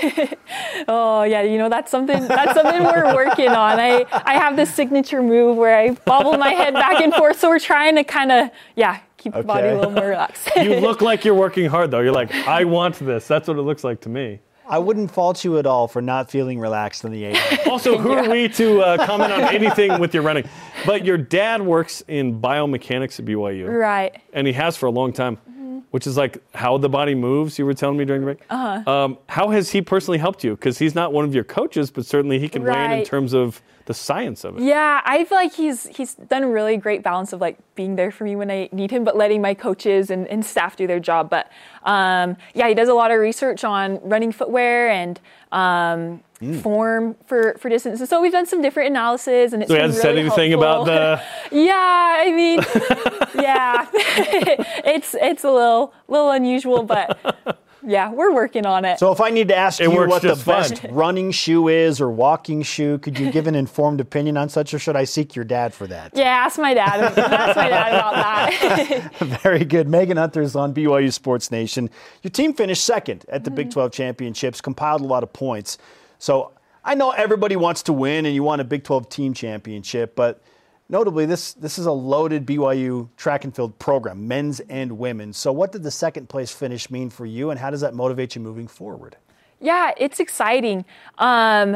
Oh yeah, you know that's something that's something we're working on. I I have this signature move where I bobble my head back and forth, so we're trying to kind of yeah keep the body a Okay. little more relaxed. You look like you're working hard, though. You're like, I want this. That's what it looks like to me. I wouldn't fault you at all for not feeling relaxed in the eight. Also, who are we to uh, comment on anything with your running? But your dad works in biomechanics at B Y U. Right. And he has for a long time, mm-hmm. which is like how the body moves, you were telling me during the break. Uh-huh. Um, how has he personally helped you? Because he's not one of your coaches, but certainly he can right. weigh in in terms of the science of it. Yeah, I feel like he's he's done a really great balance of like being there for me when I need him, but letting my coaches and, and staff do their job. But um, yeah, he does a lot of research on running footwear and um, mm. form for, for distance. And so we've done some different analysis, and it's so he been hasn't really said anything helpful. about the. Yeah, I mean, yeah, it's it's a little little unusual, but. Yeah, we're working on it. So if I need to ask it you what the fine. best running shoe is or walking shoe, could you give an informed opinion on such, or should I seek your dad for that? Yeah, ask my dad. Ask my dad about that. Very good. Megan Hunter's on B Y U Sports Nation. Your team finished second at the mm-hmm. Big twelve Championships, compiled a lot of points. So I know everybody wants to win and you want a Big twelve team championship, but notably, this this is a loaded B Y U track and field program, men's and women's. So what did the second place finish mean for you, and how does that motivate you moving forward? Yeah, it's exciting. Um,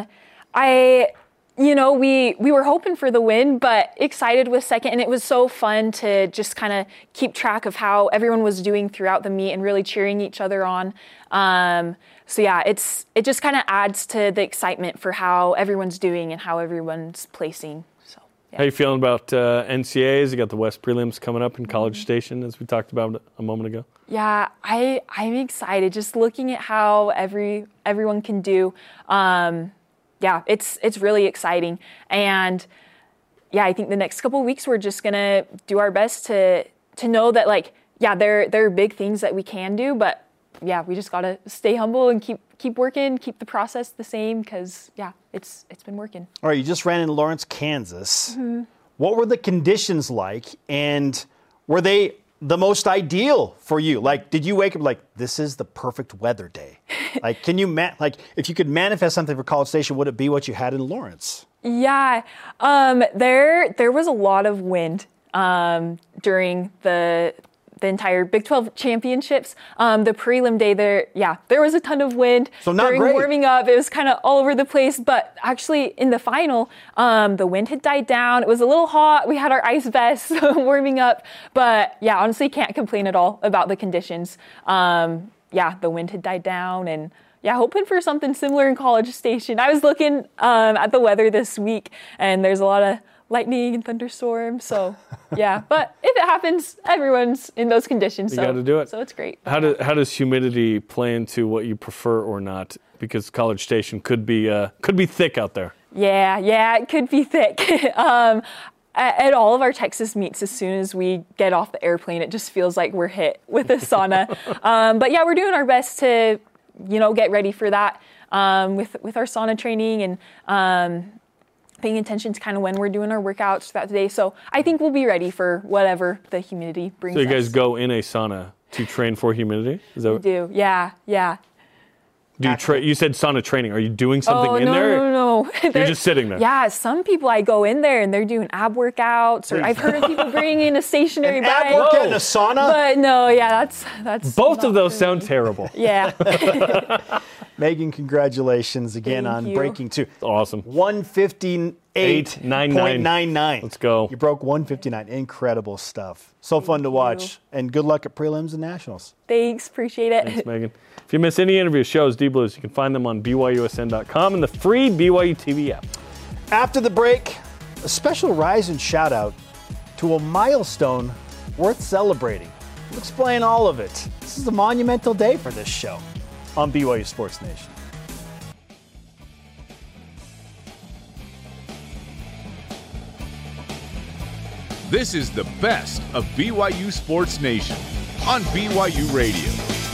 I, you know, we we were hoping for the win, but excited with second, and it was so fun to just kind of keep track of how everyone was doing throughout the meet and really cheering each other on. Um, so yeah, it's it just kind of adds to the excitement for how everyone's doing and how everyone's placing. How are you feeling about uh, N C A As? You got the West prelims coming up in College mm-hmm. Station, as we talked about a moment ago. Yeah, I I'm excited. Just looking at how every everyone can do. Um, yeah, it's it's really exciting, and yeah, I think the next couple of weeks we're just gonna do our best to to know that like yeah, there there are big things that we can do, but yeah, we just gotta stay humble and keep keep working, keep the process the same, because yeah, it's it's been working. All right, you just ran in Lawrence, Kansas. Mm-hmm. What were the conditions like, and were they the most ideal for you? Like, did you wake up like, this is the perfect weather day? Like, can you ma- like if you could manifest something for College Station, would it be what you had in Lawrence? Yeah, um, there there was a lot of wind um, during the. the entire Big twelve championships. Um, the prelim day there, yeah, there was a ton of wind. So not During great. warming up, it was kind of all over the place, but actually in the final, um, the wind had died down. It was a little hot. We had our ice vests warming up, but yeah, honestly can't complain at all about the conditions. Um, yeah, the wind had died down, and yeah, hoping for something similar in College Station. I was looking um, at the weather this week, and there's a lot of lightning and thunderstorms. So, yeah. But if it happens, everyone's in those conditions. You so, got to do it. So it's great. How, do, how does humidity play into what you prefer or not? Because College Station could be uh, could be thick out there. Yeah, yeah, it could be thick. um, at, at all of our Texas meets, as soon as we get off the airplane, it just feels like we're hit with a sauna. um, but yeah, we're doing our best to, you know, get ready for that um, with with our sauna training and. Um, paying attention to kind of when we're doing our workouts throughout the day. So I think we'll be ready for whatever the humidity brings us. So you guys us. go in a sauna to train for humidity? Is that we what? do, yeah, yeah. Do you, tra- you said sauna training. Are you doing something oh, in no, there? No, no, no. You're just sitting there? Yeah, some people I go in there and they're doing ab workouts, or I've heard of people bringing in a stationary An bike. ab workout in a sauna? But no, yeah, that's... that's Both of those sound terrible. Yeah. Megan, congratulations again Thank on you. breaking two. Awesome. one fifty-eight point nine nine. Let's go. You broke one fifty-nine. Incredible stuff. So fun to watch. And good luck at prelims and nationals. Thanks. Appreciate it. Thanks, Megan. If you miss any interview shows, D Blues, you can find them on B Y U S N dot com and the free B Y U T V app. After the break, a special rise and shout out to a milestone worth celebrating. We'll explain all of it. This is a monumental day for this show on B Y U Sports Nation. This is the best of B Y U Sports Nation on B Y U Radio.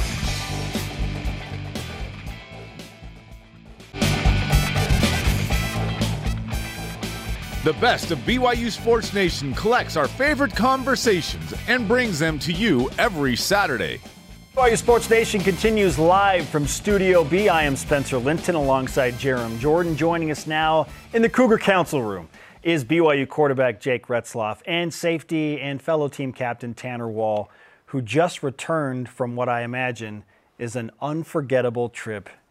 The best of B Y U Sports Nation collects our favorite conversations and brings them to you every Saturday. B Y U Sports Nation continues live from Studio B. I am Spencer Linton alongside Jerem Jordan. Joining us now in the Cougar Council Room is B Y U quarterback Jake Retzloff and safety and fellow team captain Tanner Wall, who just returned from what I imagine is an unforgettable trip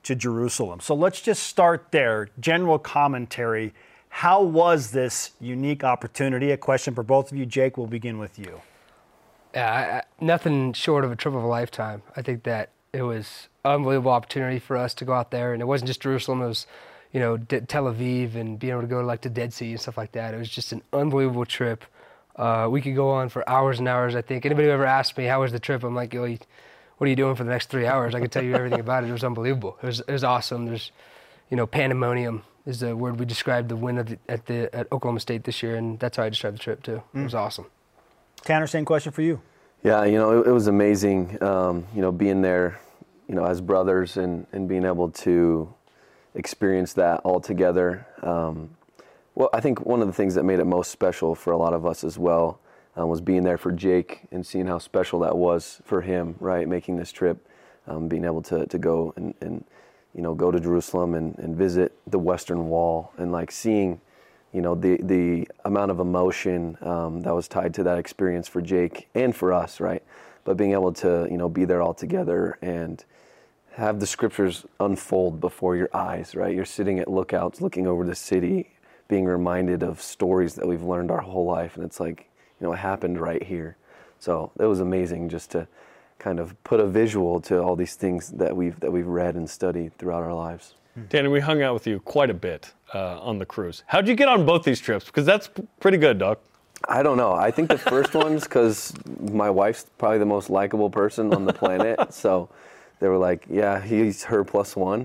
to Jerusalem. So let's just start there. General commentary. How was this unique opportunity? A question for both of you. Jake, we'll begin with you. Yeah, I, I, nothing short of a trip of a lifetime. I think that it was an unbelievable opportunity for us to go out there, and it wasn't just Jerusalem. It was, you know, D- Tel Aviv and being able to go to like the Dead Sea and stuff like that. It was just an unbelievable trip. Uh, we could go on for hours and hours. I think anybody who ever asked me how was the trip, I'm like, yo, you, what are you doing for the next three hours? I could tell you everything about it. It was unbelievable. It was it was awesome. There's, you know, pandemonium is the word we described the win of the, at the at Oklahoma State this year, and that's how I described the trip too. Mm. It was awesome. Tanner, same question for you. Yeah, you know, it, it was amazing. Um, you know, being there, you know, as brothers and and being able to experience that all together. Um, well, I think one of the things that made it most special for a lot of us as well um, was being there for Jake and seeing how special that was for him, right, making this trip, um, being able to, to go and, and, you know, go to Jerusalem and, and visit the Western Wall and, like, seeing, you know, the, the amount of emotion um, that was tied to that experience for Jake and for us, right, but being able to, you know, be there all together and have the scriptures unfold before your eyes, right? You're sitting at lookouts, looking over the city, being reminded of stories that we've learned our whole life, and it's like, you know, it happened right here. So it was amazing just to kind of put a visual to all these things that we've that we've read and studied throughout our lives. Danny, we hung out with you quite a bit uh, on the cruise. How'd you get on both these trips? Because that's p- pretty good, Doc. I don't know. I think the first one's because my wife's probably the most likable person on the planet, so they were like, yeah, he's her plus one.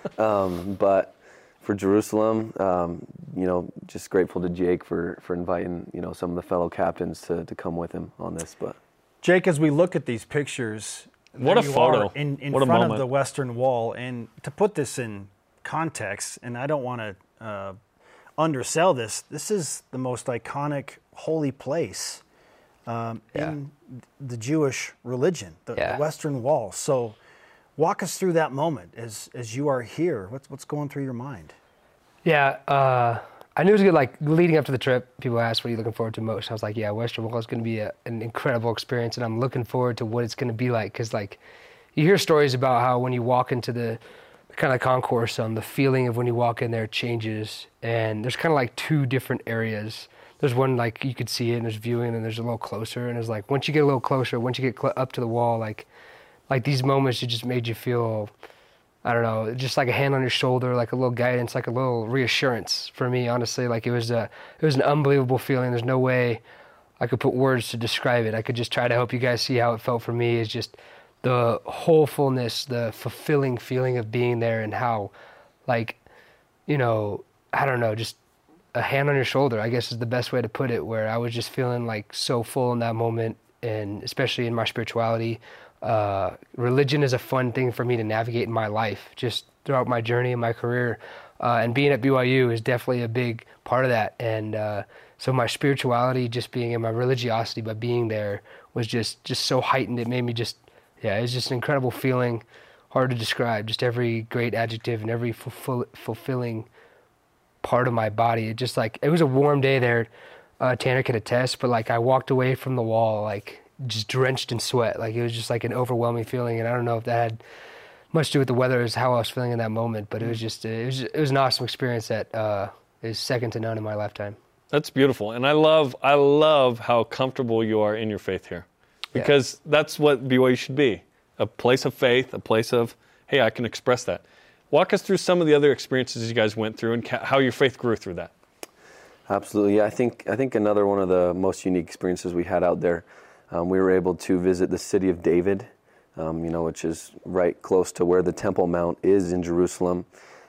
Um, but for Jerusalem, um, you know, just grateful to Jake for, for inviting, you know, some of the fellow captains to, to come with him on this. But Jake, as we look at these pictures, what a you photo. Are in, in what a front moment. of the Western Wall. And to put this in context, and I don't want to uh, undersell this, this is the most iconic holy place um, yeah. in the Jewish religion, the, yeah. the Western Wall. So walk us through that moment as as you are here. What's what's going through your mind? Yeah, uh, I knew it was good. Like leading up to the trip, people asked, "What are you looking forward to most?" I was like, "Yeah, Western Wall is going to be a, an incredible experience, and I'm looking forward to what it's going to be like." Because like, you hear stories about how when you walk into the, the kind of concourse, um, the feeling of when you walk in there changes, and there's kind of like two different areas. There's one like you could see it, and there's viewing, and there's a little closer, and it's like once you get a little closer, once you get cl- up to the wall, like. Like these moments, it just made you feel, I don't know, just like a hand on your shoulder, like a little guidance, like a little reassurance for me. Honestly, like it was a, it was an unbelievable feeling. There's no way I could put words to describe it. I could just try to help you guys see how it felt for me. Is just the wholefulness, the fulfilling feeling of being there, and how, like, you know, I don't know, just a hand on your shoulder, I guess is the best way to put it. Where I was just feeling like so full in that moment, and especially in my spirituality. Uh, religion is a fun thing for me to navigate in my life, just throughout my journey and my career. Uh, and being at B Y U is definitely a big part of that. And uh, so my spirituality, just being in my religiosity by being there, was just, just so heightened. It made me just, yeah, it was just an incredible feeling, hard to describe. Just every great adjective and every fulfill, fulfilling part of my body. It just like, it was a warm day there. Uh, Tanner could attest, but like I walked away from the wall, like, just drenched in sweat. Like it was just like an overwhelming feeling, and I don't know if that had much to do with the weather as how I was feeling in that moment, but it was just it was it was an awesome experience that uh, is second to none in my lifetime. That's beautiful, and I love I love how comfortable you are in your faith here, because yeah. that's what B Y U should be, a place of faith, a place of, hey, I can express that. Walk us through some of the other experiences you guys went through and how your faith grew through that. Absolutely, yeah. I think I think another one of the most unique experiences we had out there. Um, we were able to visit the city of David, um, you know, which is right close to where the Temple Mount is in Jerusalem.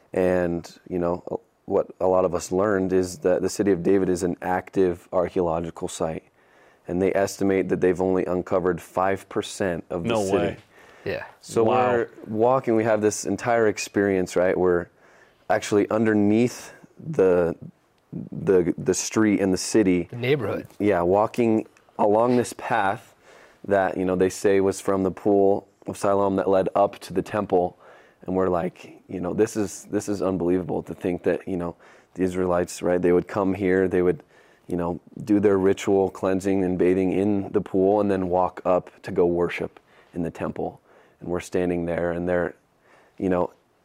And, you know, what a lot of us learned is that the city of David is an active archaeological site. And they estimate that they've only uncovered five percent of the no city. Way. Yeah. So wow. we're walking, we have this entire experience, right? We're actually underneath the the the street in the city. The neighborhood. Yeah, walking along this path that, you know, they say was from the pool of Siloam that led up to the temple. And we're like, you know, this is this is unbelievable to think that, you know, the Israelites, right, they would come here, they would, you know, do their ritual cleansing and bathing in the pool and then walk up to go worship in the temple. And we're standing there and they're, you know,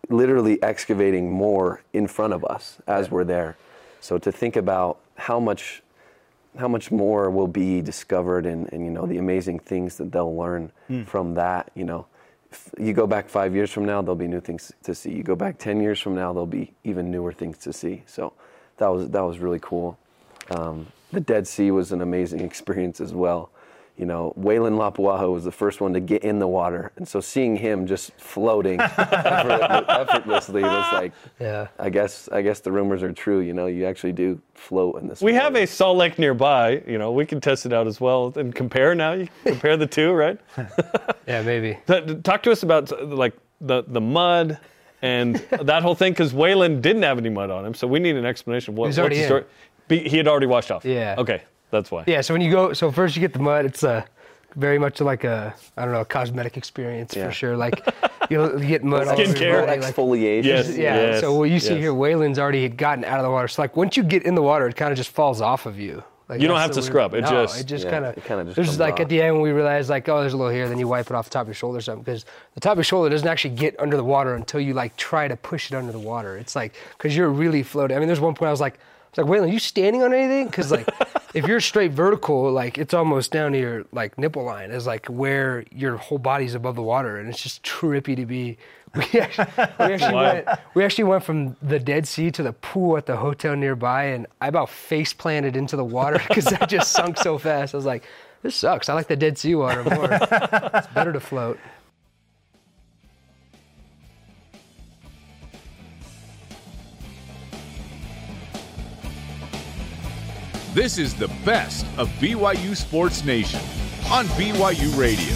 literally excavating more in front of us as we're there. So to think about how much how much more will be discovered and, and you know, the amazing things that they'll learn mm. from that, you know. If you go back five years from now, there'll be new things to see. You go back ten years from now, there'll be even newer things to see. So that was that was really cool. Um, the Dead Sea was an amazing experience as well. You know, Waylon Lapuaho was the first one to get in the water, and so seeing him just floating effort, effortlessly was like, yeah. I guess I guess the rumors are true. You know, you actually do float in this. We water. have a Salt Lake nearby. You know, we can test it out as well and compare. Now you compare the two, right? Yeah, maybe. Talk to us about like the the mud and that whole thing, because Waylon didn't have any mud on him, so we need an explanation of what, He's what's already the story. Be, he had already washed off. Yeah. Okay. That's why. Yeah, so when you go, so first you get the mud, it's a very much like a, I don't know, a cosmetic experience yeah. for sure. Like, you'll you get mud all over your body. Like, exfoliation. Yes, yeah, yes, so what you see yes. here, Waylon's already gotten out of the water. So, like, once you get in the water, it kind of just falls off of you. Like, you don't have to scrub. It no, just, it just yeah, kind of, kind of just there's like off. at the end when we realize, like, oh, there's a little here, then you wipe it off the top of your shoulder or something. Because the top of your shoulder doesn't actually get under the water until you, like, try to push it under the water. It's like, because you're really floating. I mean, there's one point I was like, It's like, Waylon, are you standing on anything? Because, like, if you're straight vertical, like, it's almost down to your, like, nipple line is, like, where your whole body's above the water. And it's just trippy to be. We actually, we actually, went, we actually went from the Dead Sea to the pool at the hotel nearby, and I about face planted into the water because I just sunk so fast. I was like, this sucks. I like the Dead Sea water more. It's better to float. This is the best of B Y U Sports Nation on B Y U Radio.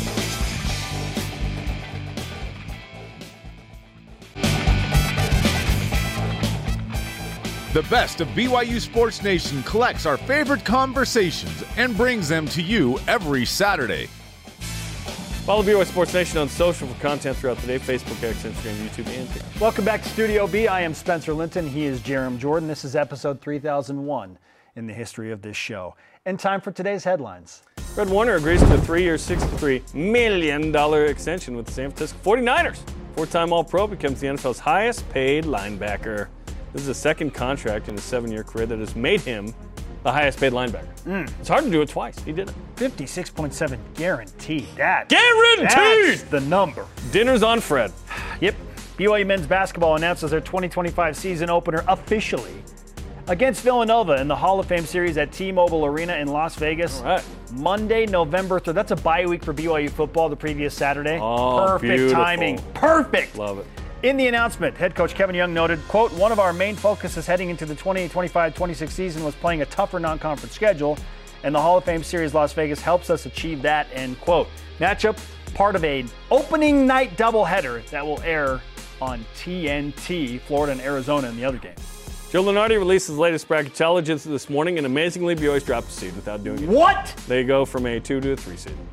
The best of B Y U Sports Nation collects our favorite conversations and brings them to you every Saturday. Follow B Y U Sports Nation on social for content throughout the day, Facebook, X, Instagram, YouTube, and TikTok. Welcome back to Studio B. I am Spencer Linton. He is Jerem Jordan. This is episode three thousand one in the history of this show. And time for today's headlines. Fred Warner agrees to a three-year, sixty-three million dollars extension with the San Francisco forty-niners. Four-time All-Pro becomes the N F L's highest-paid linebacker. This is the second contract in his seven-year career that has made him the highest-paid linebacker. Mm. It's hard to do it twice. He did it. fifty-six point seven guaranteed. That, guaranteed! That's the number. Dinner's on Fred. Yep. B Y U men's basketball announces their twenty twenty-five season opener officially against Villanova in the Hall of Fame series at T-Mobile Arena in Las Vegas. All right. Monday, November third. That's a bye week for B Y U football the previous Saturday. Oh, Perfect beautiful. timing. Perfect. Love it. In the announcement, head coach Kevin Young noted, quote, one of our main focuses heading into the twenty twenty-five twenty-six season was playing a tougher non-conference schedule, and the Hall of Fame series Las Vegas helps us achieve that, end quote. Matchup, part of an opening night doubleheader that will air on T N T, Florida and Arizona in the other game. Joe Lunardi released his latest bracketology this morning, and amazingly, B Y U's dropped a seed without doing it. What? They go from a two to a three seed.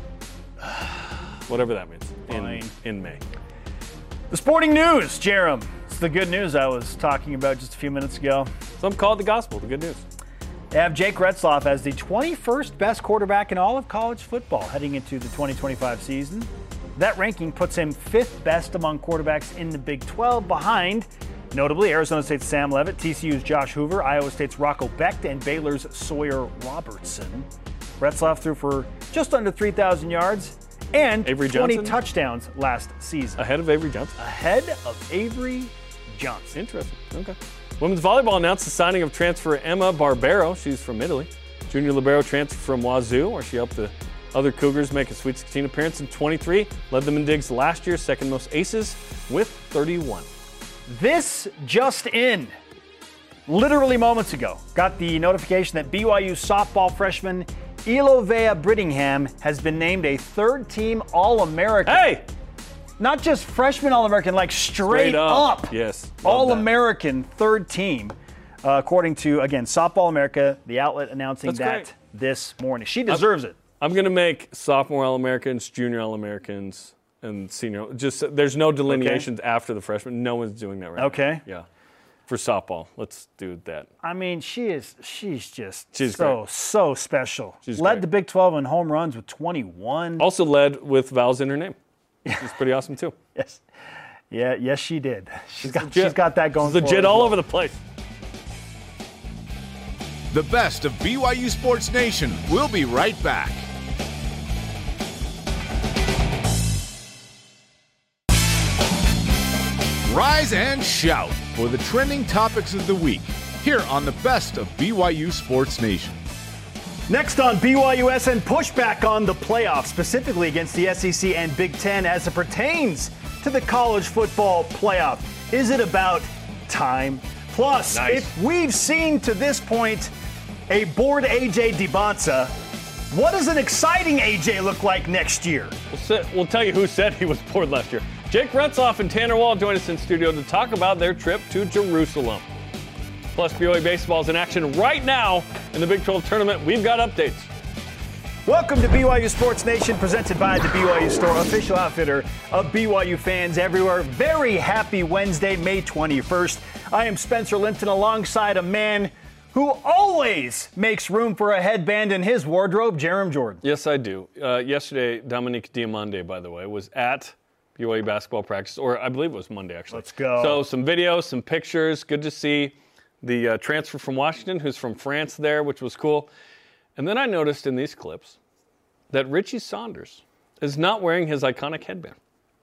Whatever that means. Fine. In, in May. The sporting news, Jerem. It's the good news I was talking about just a few minutes ago. Some call it the gospel, the good news. They have Jake Retzloff as the twenty-first best quarterback in all of college football heading into the twenty twenty-five season. That ranking puts him fifth best among quarterbacks in the Big twelve, behind, notably, Arizona State's Sam Leavitt, T C U's Josh Hoover, Iowa State's Rocco Becht, and Baylor's Sawyer Robertson. Retzloff threw for just under three thousand yards and Avery twenty Johnson? touchdowns last season. Ahead of Avery Johnson. Ahead of Avery Johnson. Interesting. Okay. Women's volleyball announced the signing of transfer Emma Barbero. She's from Italy. Junior libero transferred from Wazoo, where she helped the other Cougars make a Sweet sixteen appearance in twenty-three. Led them in digs last year, second most aces with thirty-one. This just in, literally moments ago, got the notification that B Y U softball freshman Elovea Brittingham has been named a third-team All-American. Hey! Not just freshman All-American, like straight, Straight up. up. Yes. All-American third team, uh, according to, again, Softball America, the outlet announcing That's that great. this morning. She deserves I'm, it. I'm going to make sophomore All-Americans, junior All-Americans, and senior. Just there's no delineations okay. after the freshman. No one's doing that right okay. now. Okay. Yeah. For softball, let's do that. I mean, she is. She's just she's so great. so special. She's led great. the Big twelve in home runs with twenty-one. Also led with vowels in her name. She's pretty awesome too. Yes. Yeah, yes, she did. She's got, legit. she's got that going. It's legit all well. over the place. The best of B Y U Sports Nation. We'll be right back. Rise and shout for the trending topics of the week here on the best of B Y U Sports Nation. Next on B Y U S N, pushback on the playoffs, specifically against the S E C and Big Ten as it pertains to the college football playoff. Is it about time? Plus, Nice. if we've seen to this point a bored A J DeBonsa, what does an exciting A J look like next year? We'll, sit, we'll tell you who said he was bored last year. Jake Retzloff and Tanner Wall join us in studio to talk about their trip to Jerusalem. Plus, B Y U baseball is in action right now in the Big twelve tournament. We've got updates. Welcome to B Y U Sports Nation, presented by the B Y U Store, official outfitter of B Y U fans everywhere. Very happy Wednesday, May twenty-first. I am Spencer Linton alongside a man who always makes room for a headband in his wardrobe, Jerem Jordan. Yes, I do. Uh, yesterday, Dominique Diamande, by the way, was at B Y U basketball practice, or I believe it was Monday, actually. Let's go. So some videos, some pictures. Good to see the uh, transfer from Washington, who's from France there, which was cool. And then I noticed in these clips that Richie Saunders is not wearing his iconic headband.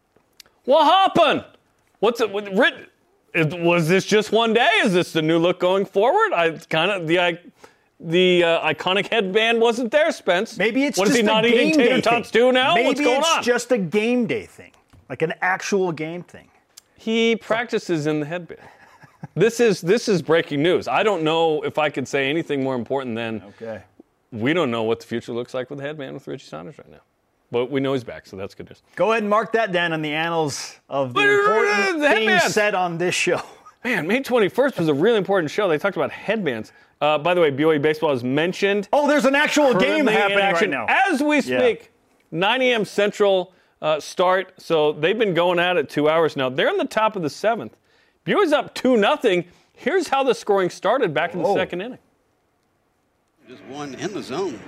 What happened? What's it? With, Rit, it was this just one day? Is this the new look going forward? I kind of the I, the uh, iconic headband wasn't there, Spence. Maybe it's what just is he a not game eating tater day tots thing. too now? Maybe What's going it's on? just a game day thing, like an actual game thing. He practices in the headband. This is this is breaking news. I don't know if I could say anything more important than Okay. we don't know what the future looks like with the headband with Richie Saunders right now. But we know he's back, so that's good news. Go ahead and mark that down in the annals of the But, uh, important the things headbands. said on this show. Man, May twenty-first was a really important show. They talked about headbands. Uh, by the way, B Y U baseball is mentioned. Oh, there's an actual game Currently in happening action right now. as we Yeah. speak. nine a.m. Central uh, start. So they've been going at it two hours now. They're in the top of the seventh. B Y U's up two nothing. Here's how the scoring started back in the Whoa. second inning. Just one in the zone.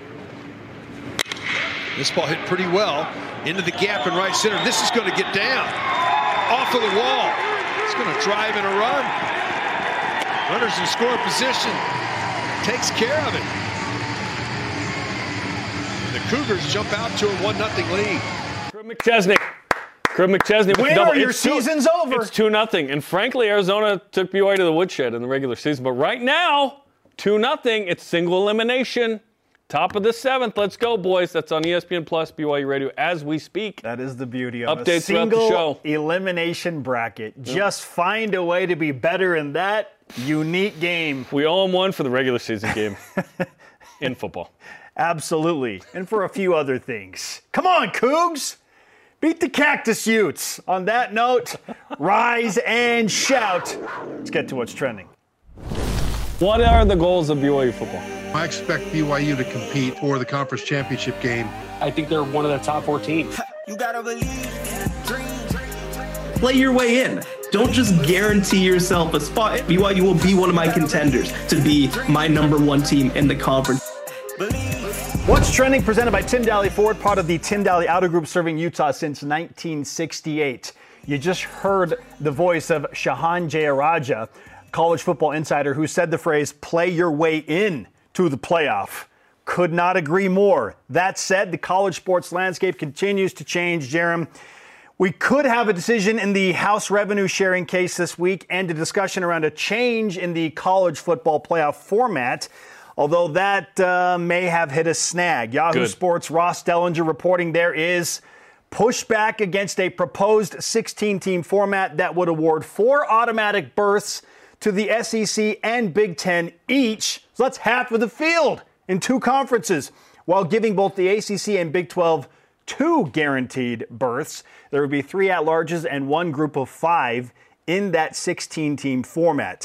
This ball hit pretty well into the gap in right center. This is going to get down off of the wall. It's going to drive in a run. Runners in score position. Takes care of it. And the Cougars jump out to a one nothing lead. Crib McChesney. Crib McChesney with the Winner, double. your It's two- season's over. It's two nothing. And frankly, Arizona took B Y U to the woodshed in the regular season. But right now, two nothing. It's single elimination. Top of the seventh. Let's go, boys. That's on E S P N Plus, B Y U Radio, as we speak. That is the beauty of a Updates throughout the single show. elimination bracket. Just find a way to be better in that unique game. We owe them one for the regular season game in football. Absolutely. And for a few other things. Come on, Cougs! Beat the Cactus Utes. On that note, rise and shout. Let's get to what's trending. What are the goals of B Y U football? I expect B Y U to compete for the conference championship game. I think they're one of the top four teams. You gotta believe, dream. Play your way in. Don't just guarantee yourself a spot. B Y U will be one of my contenders to be my number one team in the conference. What's trending, presented by Tim Daly Ford, part of the Tim Daly Outer Group, serving Utah since nineteen sixty-eight. You just heard the voice of Shahan Jayaraja, college football insider, who said the phrase, play your way in to the playoff. Could not agree more. That said, the college sports landscape continues to change, Jerem. We could have a decision in the House revenue sharing case this week and a discussion around a change in the college football playoff format, although that uh, may have hit a snag. Yahoo Good. Sports' Ross Dellinger reporting there is pushback against a proposed sixteen-team format that would award four automatic berths to the S E C and Big Ten each. So that's half of the field in two conferences, while giving both the A C C and Big twelve two guaranteed berths. There would be three at-larges and one group of five in that sixteen-team format.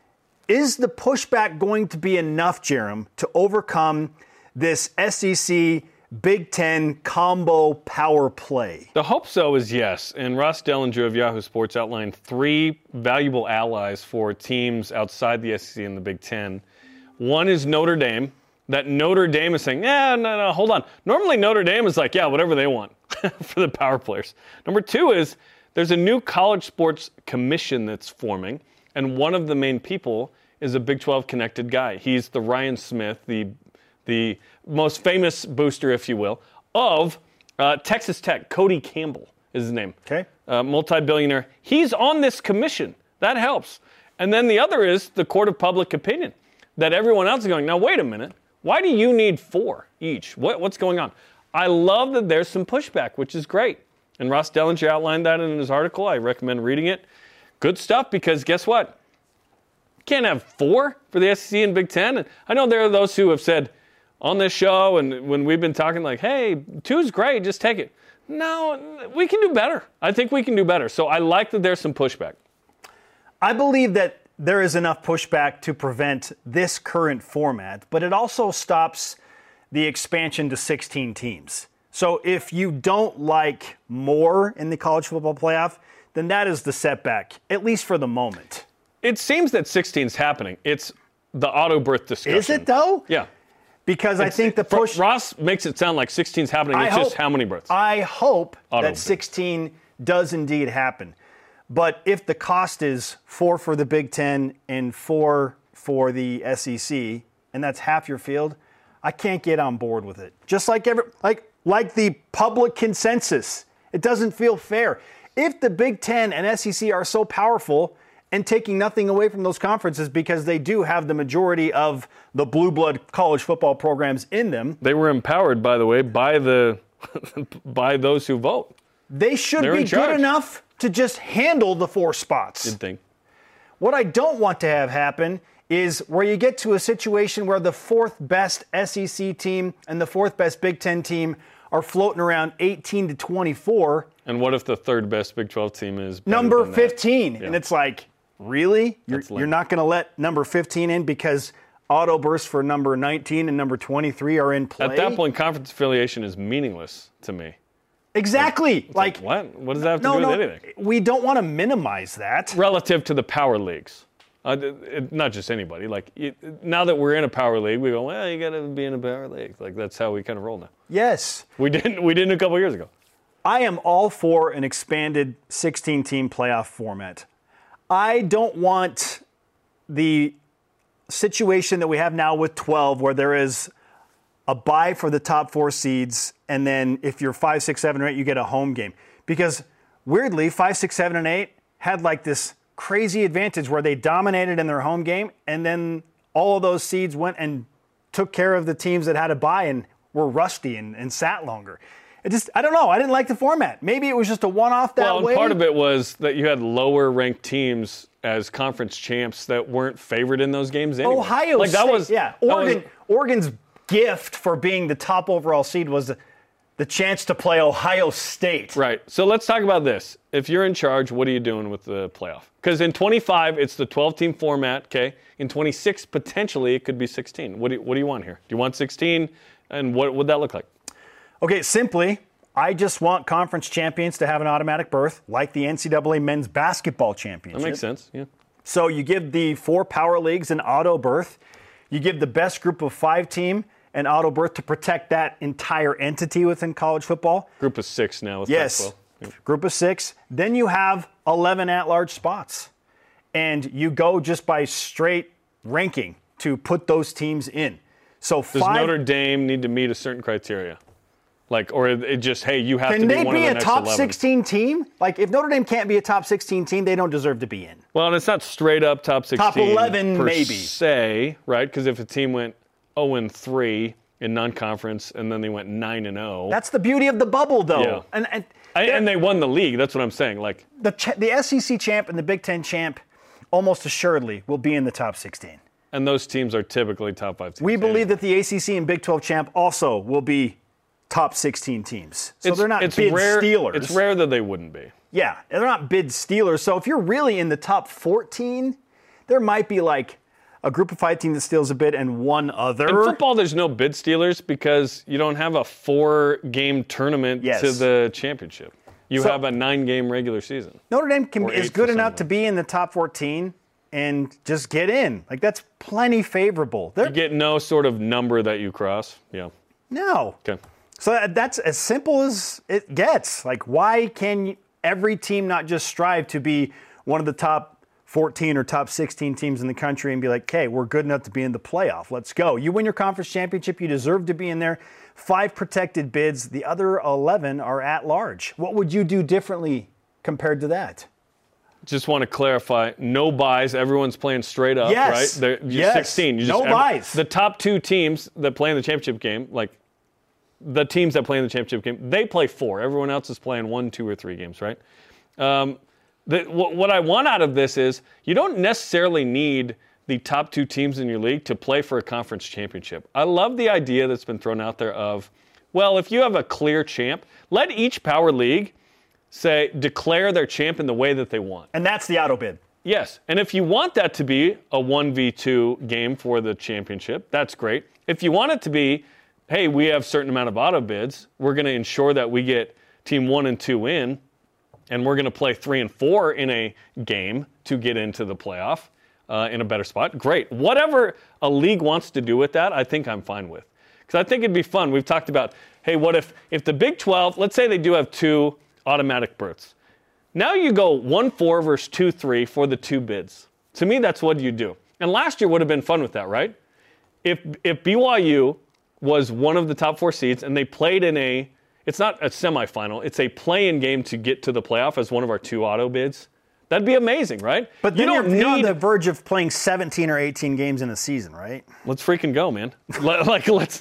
Is the pushback going to be enough, Jerem, to overcome this S E C Big Ten combo power play? The hope so is yes. And Ross Dellinger of Yahoo Sports outlined three valuable allies for teams outside the S E C and the Big Ten. One is Notre Dame. That Notre Dame is saying, yeah, no, no, hold on. Normally Notre Dame is like, yeah, whatever they want for the power players. Number two is There's a new college sports commission that's forming, and one of the main people is a Big twelve connected guy. He's the Ryan Smith, the the most famous booster, if you will, of uh, Texas Tech. Cody Campbell is his name. Okay. Uh, multi-billionaire. He's on this commission. That helps. And then the other is the court of public opinion, that everyone else is going, now wait a minute, why do you need four each? What, what's going on? I love that there's some pushback, which is great. And Ross Dellinger outlined that in his article. I recommend reading it. Good stuff, because guess what? You can't have four for the S E C and Big Ten. And I know there are those who have said on this show and when we've been talking like, hey, two's great, just take it. No, we can do better. I think we can do better. So I like that there's some pushback. I believe that there is enough pushback to prevent this current format, but it also stops the expansion to sixteen teams. So if you don't like more in the college football playoff, then that is the setback, at least for the moment. It seems that sixteen is happening. It's the auto birth discussion. Is it, though? Yeah. Because I It's- think the push... Ross makes it sound like sixteen is happening. I It's hope- just how many births? I hope Auto that birth. sixteen does indeed happen. But if the cost is four for the Big Ten and four for the S E C, and that's half your field, I can't get on board with it. Just like every, like like the public consensus, it doesn't feel fair. If the Big Ten and S E C are so powerful and taking nothing away from those conferences because they do have the majority of the blue blood college football programs in them, They were empowered, by the way, by the by those who vote. they should They're be in charge. good enough to just handle the four spots. You'd think. What I don't want to have happen is where you get to a situation where the fourth best S E C team and the fourth best Big Ten team are floating around eighteen to twenty-four. And what if the third best Big twelve team is better Number than that? fifteen. Yeah. And it's like, really? You're, That's lame. you're not going to let number fifteen in because auto bursts for number nineteen and number twenty-three are in play? At that point, conference affiliation is meaningless to me. Exactly. Like, what? What does that have to no, do no, with anything? we don't want to minimize that. Relative to the power leagues. Uh, it- it- not just anybody. Like it, now that we're in a power league, we go, well, you got to be in a power league. Like that's how we kind of roll now. Yes. We didn't. We didn't a couple years ago. I am all for an expanded sixteen-team playoff format. I don't want the situation that we have now with twelve where there is a bye for the top four seeds, and then if you're five, six, seven, or eight, you get a home game. Because weirdly, five, six, seven, and eight had like this crazy advantage where they dominated in their home game, and then all of those seeds went and took care of the teams that had a bye and were rusty and, and sat longer. It just, I don't know. I didn't like the format. Maybe it was just a one-off that well, and way. part of it was that you had lower ranked teams as conference champs that weren't favored in those games anyway. Ohio like that State, was yeah. that Oregon, was- Oregon's gift for being the top overall seed was the, the chance to play Ohio State. Right. So let's talk about this. If you're in charge, what are you doing with the playoff? Because in twenty-five, it's the twelve-team format, okay? In twenty-six, potentially, it could be sixteen. What do you, what do you want here? Do you want sixteen? And what would that look like? Okay, simply, I just want conference champions to have an automatic berth, like the N C double A men's basketball championship. That makes sense, yeah. So you give the four power leagues an auto berth. You give the best group of five team an auto berth to protect that entire entity within college football. Group of six now with Yes. Pac twelve. Yeah. Group of six. Then you have eleven at-large spots. And you go just by straight ranking to put those teams in. So Does five. Notre Dame need to meet a certain criteria? Like, or it just, hey, you have Can to be they one be of the a next top eleven. sixteen team? Like, if Notre Dame can't be a top sixteen team, they don't deserve to be in. Well, and it's not straight up top sixteen. Top eleven, per maybe. se, right? Because if a team went oh and three in non-conference and then they went nine and oh. That's the beauty of the bubble, though. Yeah. And, and, And, and they won the league. That's what I'm saying. Like the ch- the S E C champ and the Big Ten champ almost assuredly will be in the top sixteen. And those teams are typically top five teams. We believe that the A C C and Big twelve champ also will be top sixteen teams. So It's- they're not it's bid rare, stealers. It's rare that they wouldn't be. Yeah, they're not bid stealers. So if you're really in the top fourteen, there might be like a group of five team that steals a bid and one other. In football, there's no bid stealers because you don't have a four-game tournament Yes. to the championship. You So- have a nine-game regular season. Notre Dame can, Or is eight good for enough some to be in the top fourteen and just get in. Like, that's plenty favorable. They're, You get no sort of number that you cross. Yeah. no. Okay. So that- that's as simple as it gets. Like, why can every team not just strive to be one of the top fourteen or top sixteen teams in the country and be like, okay, we're good enough to be in the playoff. Let's go. You win your conference championship, you deserve to be in there. Five protected bids. The other eleven are at large. What would you do differently compared to that? Just want to clarify, no buys. Everyone's playing straight up, yes. right? They're, you're yes. sixteen. You no just, buys. The top two teams that play in the championship game, like the teams that play in the championship game, they play four. Everyone else is playing one, two, or three games, right? Um, the, what, what I want out of this is you don't necessarily need the top two teams in your league to play for a conference championship. I love the idea that's been thrown out there of, well, if you have a clear champ, let each power league say, declare their champ in the way that they want. And that's the auto bid. Yes. And if you want that to be a one v two game for the championship, that's great. If you want it to be, hey, we have a certain amount of auto bids, we're going to ensure that we get team one and two in, and we're going to play three and four in a game to get into the playoff uh, in a better spot, great. Whatever a league wants to do with that, I think I'm fine with. Because I think it'd be fun. We've talked about, hey, what if, if the Big twelve, let's say they do have two automatic berths. Now you go one four versus two three for the two bids. To me, that's what you do. And last year would have been fun with that, right? If if B Y U was one of the top four seeds and they played in a, it's not a semifinal, it's a play-in game to get to the playoff as one of our two auto bids, that'd be amazing, right? But then you don't you're, you're need, on the verge of playing seventeen or eighteen games in a season, right? Let's freaking go, man. like let's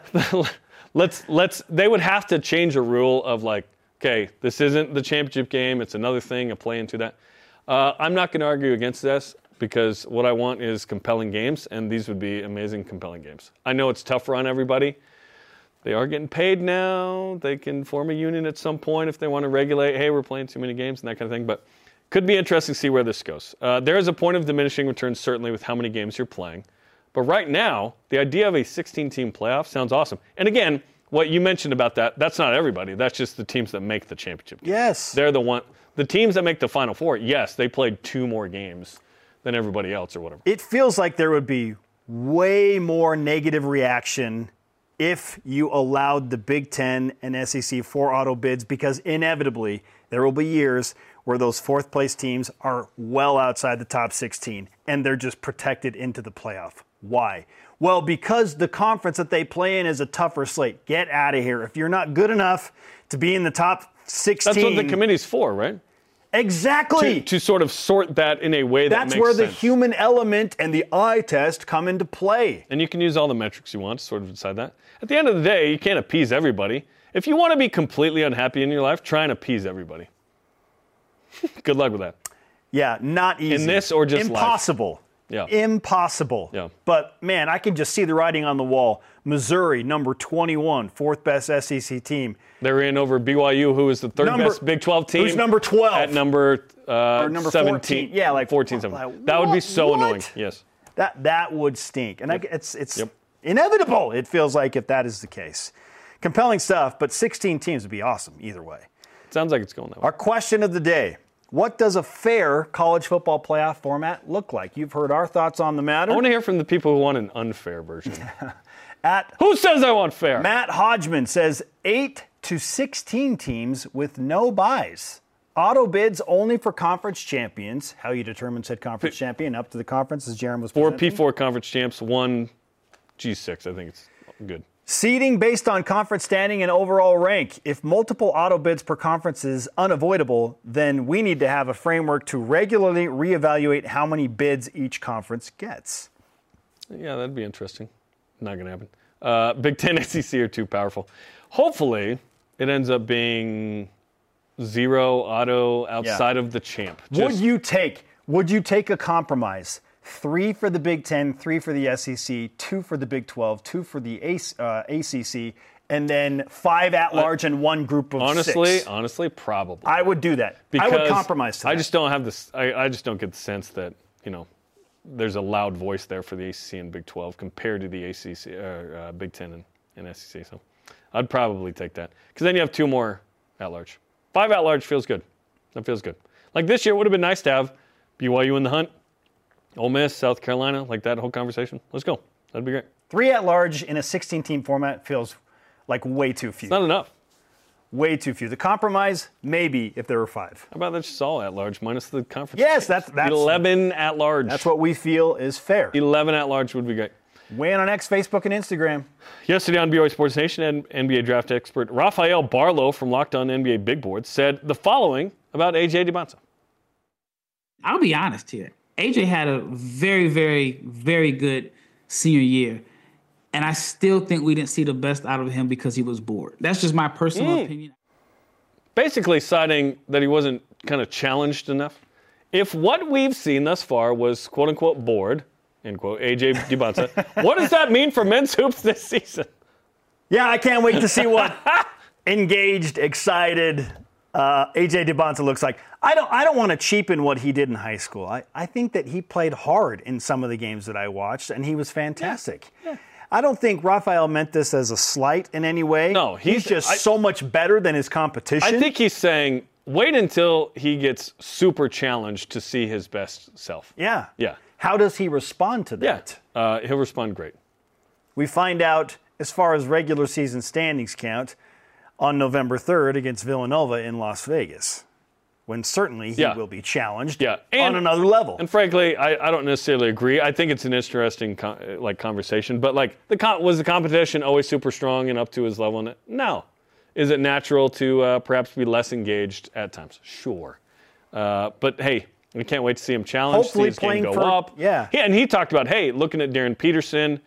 let's let's. They would have to change a rule of like, okay, this isn't the championship game. It's another thing, a play into that. Uh, I'm not going to argue against this because what I want is compelling games, and these would be amazing, compelling games. I know it's tougher on everybody. They are getting paid now. They can form a union at some point if they want to regulate, hey, we're playing too many games and that kind of thing. But could be interesting to see where this goes. Uh, there is a point of diminishing returns, certainly, with how many games you're playing. But right now, the idea of a sixteen-team playoff sounds awesome. And again, what you mentioned about that, that's not everybody. That's just the teams that make the championship game. Yes. They're the one. The teams that make the Final Four, yes, they played two more games than everybody else or whatever. It feels like there would be way more negative reaction if you allowed the Big Ten and S E C for auto bids, because inevitably there will be years where those fourth place teams are well outside the top sixteen and they're just protected into the playoff. Why? Well, because the conference that they play in is a tougher slate. Get out of here. If you're not good enough to be in the top sixteen. That's what the committee's for, right? Exactly. To, to sort of sort that in a way that That's makes where the sense. human element and the eye test come into play. And you can use all the metrics you want to sort of decide that. At the end of the day, you can't appease everybody. If you want to be completely unhappy in your life, try and appease everybody. Good luck with that. Yeah, not easy. In this or just Impossible. Life. Yeah. Impossible. Yeah. But, man, I can just see the writing on the wall. Missouri, number twenty-one, fourth best S E C team. They're in over B Y U, who is the third number, best Big twelve team. Who's number twelve? At number, uh, or number seventeen. fourteen. Yeah, like fourteen, seventeen. That would be so what? annoying. Yes. That that would stink. And yep. I, it's it's yep. inevitable, it feels like, if that is the case. Compelling stuff, but sixteen teams would be awesome either way. Sounds like it's going that way. Our question of the day. What does a fair college football playoff format look like? You've heard our thoughts on the matter. I want to hear from the people who want an unfair version. At Who says I want fair? Matt Hodgman says eight to sixteen teams with no buys. Auto bids only for conference champions. How you determine said conference P- champion? Up to the conference, as Jarom was Four presenting. P four conference champs, one G six. I think it's good. Seeding based on conference standing and overall rank. If multiple auto bids per conference is unavoidable, then we need to have a framework to regularly reevaluate how many bids each conference gets. Yeah, that'd be interesting. Not going to happen. Uh, Big Ten, S E C are too powerful. Hopefully, it ends up being zero auto outside yeah. of the champ. Just, would you take? Would you take a compromise? Three for the Big Ten, three for the S E C, two for the Big twelve, two for the A C C, and then five at large uh, and one group of honestly, six. Honestly, honestly, probably. I would do that. Because I would compromise to that. I just don't have this. I, I just don't get the sense that, you know, there's a loud voice there for the A C C and Big twelve compared to the A C C, or, uh, Big Ten and, and S E C. So I'd probably take that because then you have two more at large. Five at large feels good. That feels good. Like this year, it would have been nice to have B Y U in the hunt. Ole Miss, South Carolina, like that whole conversation. Let's go. That'd be great. Three at large in a sixteen-team format feels like way too few. It's not enough. way too few. The compromise, maybe if there were five. How about that's just all at large minus the conference? Yes, that's, that's eleven at large. That's what we feel is fair. eleven at large would be great. Weigh in on X, Facebook, and Instagram. Yesterday on B Y U Sports Nation, and N B A draft expert Rafael Barlow from Locked On N B A Big Board said the following about A J Dybantsa. I'll be honest here. A J had a very, very, very good senior year. And I still think we didn't see the best out of him because he was bored. That's just my personal mm. opinion. Basically citing that he wasn't kind of challenged enough. If what we've seen thus far was quote-unquote bored, end quote, A J Dybantsa, what does that mean for men's hoops this season? Yeah, I can't wait to see what engaged, excited uh, A J Dybantsa looks like. I don't I don't want to cheapen what he did in high school. I, I think that he played hard in some of the games that I watched, and he was fantastic. Yeah. Yeah. I don't think Rafael meant this as a slight in any way. No, he's, he's just I, so much better than his competition. I think he's saying, wait until he gets super challenged to see his best self. Yeah. Yeah. How does he respond to that? Yeah. Uh, he'll respond great. We find out, as far as regular season standings count, on November third against Villanova in Las Vegas, when certainly he yeah. will be challenged yeah. on another level. And frankly, I, I don't necessarily agree. I think it's an interesting con- like conversation. But like, the con- was the competition always super strong and up to his level? No. Is it natural to uh, perhaps be less engaged at times? Sure. Uh, but hey, we can't wait to see him challenged, Hopefully see his game go for, up. Yeah. yeah. And he talked about, hey, looking at Darren Peterson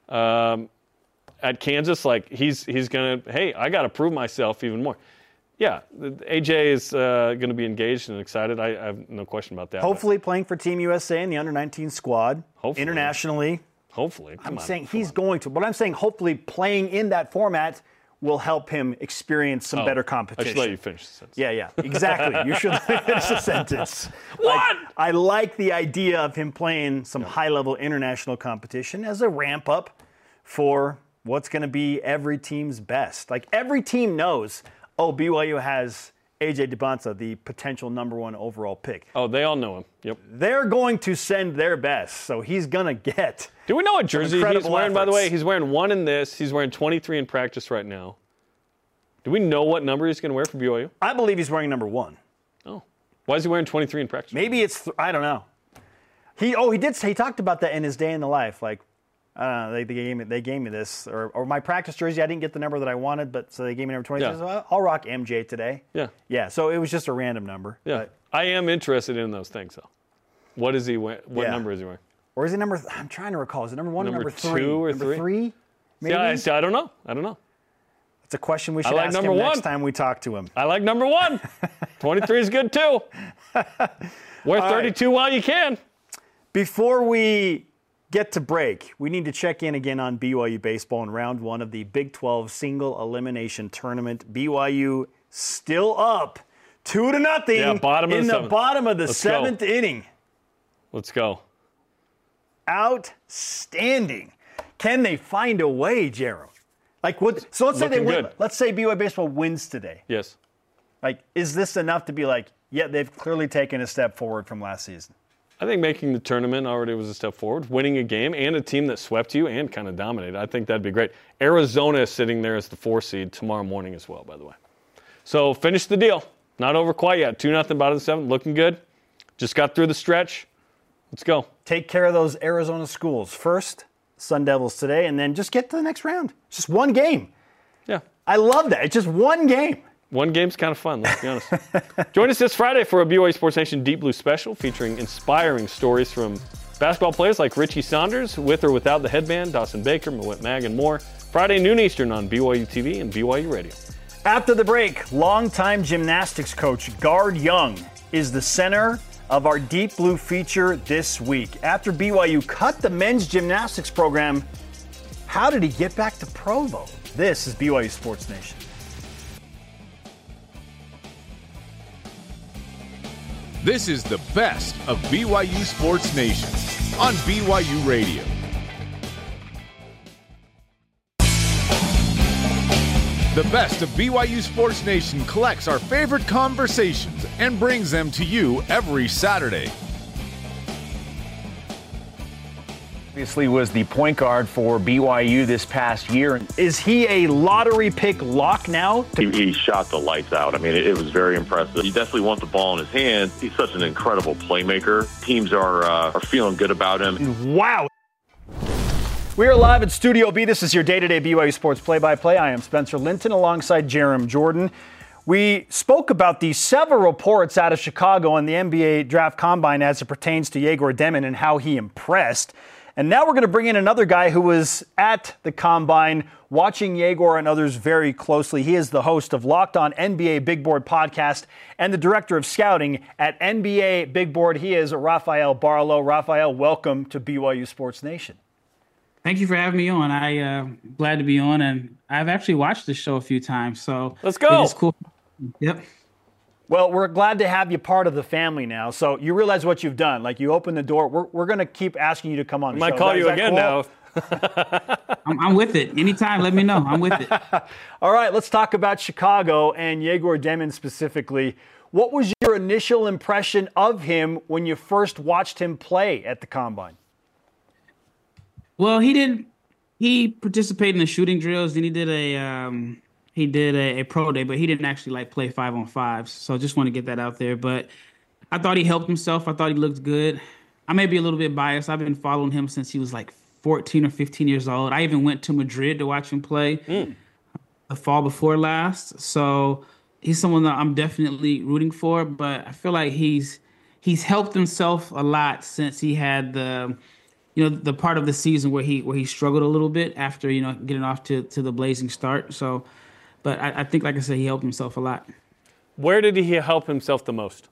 um, at Kansas, like he's he's going to, hey, I got to prove myself even more. Yeah, A J is uh, going to be engaged and excited. I, I have no question about that. Hopefully playing for Team U S A in the under nineteen squad. Hopefully. Internationally. Hopefully. Come I'm on, saying he's on. going to. But I'm saying hopefully playing in that format will help him experience some oh, better competition. I should let you finish the sentence. Yeah, yeah, exactly. You should let me finish the sentence. What? Like, I like the idea of him playing some yeah. high-level international competition as a ramp-up for what's going to be every team's best. Like, every team knows, oh, B Y U has A J Dybantsa, the potential number one overall pick. Oh, they all know him. Yep. They're going to send their best, so he's going to get. Do we know what jersey he's wearing, efforts. by the way? He's wearing one in this. He's wearing twenty-three in practice right now. Do we know what number he's going to wear for B Y U? I believe he's wearing number one. Oh. Why is he wearing twenty-three in practice? Maybe it's, th- I don't know. He Oh, he did say, he talked about that in his day in the life. Like, I don't know, they, they, gave, me, they gave me this. Or, or my practice jersey, I didn't get the number that I wanted, but so they gave me number twenty-three. Yeah. So I'll rock M J today. Yeah. Yeah, so it was just a random number. Yeah. But, I am interested in those things, though. What is he wearing? What yeah. number is he wearing? Or is he number, th- I'm trying to recall, is it number one number or number two three? or number three? three? Maybe? Yeah, I, see, I don't know. I don't know. It's a question we should like ask number him one. next time we talk to him. I like number one. twenty-three is good, too. Wear thirty-two right. while you can. Before we get to break, we need to check in again on B Y U baseball in round one of the Big twelve single elimination tournament. B Y U still up two to nothing yeah, bottom of in the, the seventh. bottom of the Let's seventh go. inning. Let's go. Outstanding. Can they find a way, Jerome? Like what? So let's say they Looking win. good. Let's say B Y U baseball wins today. Yes. Like, is this enough to be like, yeah, they've clearly taken a step forward from last season? I think making the tournament already was a step forward. Winning a game and a team that swept you and kind of dominated. I think that'd be great. Arizona is sitting there as the four seed tomorrow morning as well, by the way. So finish the deal. Not over quite yet. two nothing bottom of the seventh. Looking good. Just got through the stretch. Let's go. Take care of those Arizona schools first, Sun Devils today, and then just get to the next round. It's just one game. Yeah. I love that. It's just one game. One game's kind of fun, let's be honest. Join us this Friday for a B Y U Sports Nation Deep Blue special featuring inspiring stories from basketball players like Richie Saunders, with or without the headband, Dawson Baker, Moet Mag, and more. Friday, noon Eastern on B Y U T V and B Y U Radio. After the break, longtime gymnastics coach Gard Young is the center of our Deep Blue feature this week. After B Y U cut the men's gymnastics program, how did he get back to Provo? This is B Y U Sports Nation. This is the best of B Y U Sports Nation on B Y U Radio. The best of B Y U Sports Nation collects our favorite conversations and brings them to you every Saturday. Obviously was the point guard for B Y U this past year. Is he a lottery pick lock now? He, he shot the lights out. I mean, it, it was very impressive. He definitely wants the ball in his hand. He's such an incredible playmaker. Teams are uh, are feeling good about him. Wow. We are live at Studio B. This is your day-to-day B Y U Sports play-by-play. I am Spencer Linton alongside Jerem Jordan. We spoke about the several reports out of Chicago and the N B A Draft Combine as it pertains to Yegor Demin and how he impressed. And now we're going to bring in another guy who was at the Combine watching Yegor and others very closely. He is the host of Locked On N B A Big Board podcast and the director of scouting at N B A Big Board. He is Rafael Barlow. Rafael, welcome to B Y U Sports Nation. Thank you for having me on. I uh, glad to be on, and I've actually watched this show a few times. So let's go. It's cool. Yep. Well, we're glad to have you part of the family now. So you realize what you've done. Like, you open the door. We're we're going to keep asking you to come on the I might show. call Is you that again cool? now. I'm, I'm with it. Anytime, let me know. I'm with it. All right, let's talk about Chicago and Yegor Demin specifically. What was your initial impression of him when you first watched him play at the Combine? Well, he didn't. He participated in the shooting drills, and he did a um, he did a, a pro day, but he didn't actually like play five on fives. So I just want to get that out there. But I thought he helped himself. I thought he looked good. I may be a little bit biased. I've been following him since he was like fourteen or fifteen years old. I even went to Madrid to watch him play mm. the fall before last. So he's someone that I'm definitely rooting for. But I feel like he's he's helped himself a lot since he had the. You know, the part of the season where he where he struggled a little bit after, you know, getting off to, to the blazing start. So, but I, I think, like I said, he helped himself a lot. Where did he help himself the most?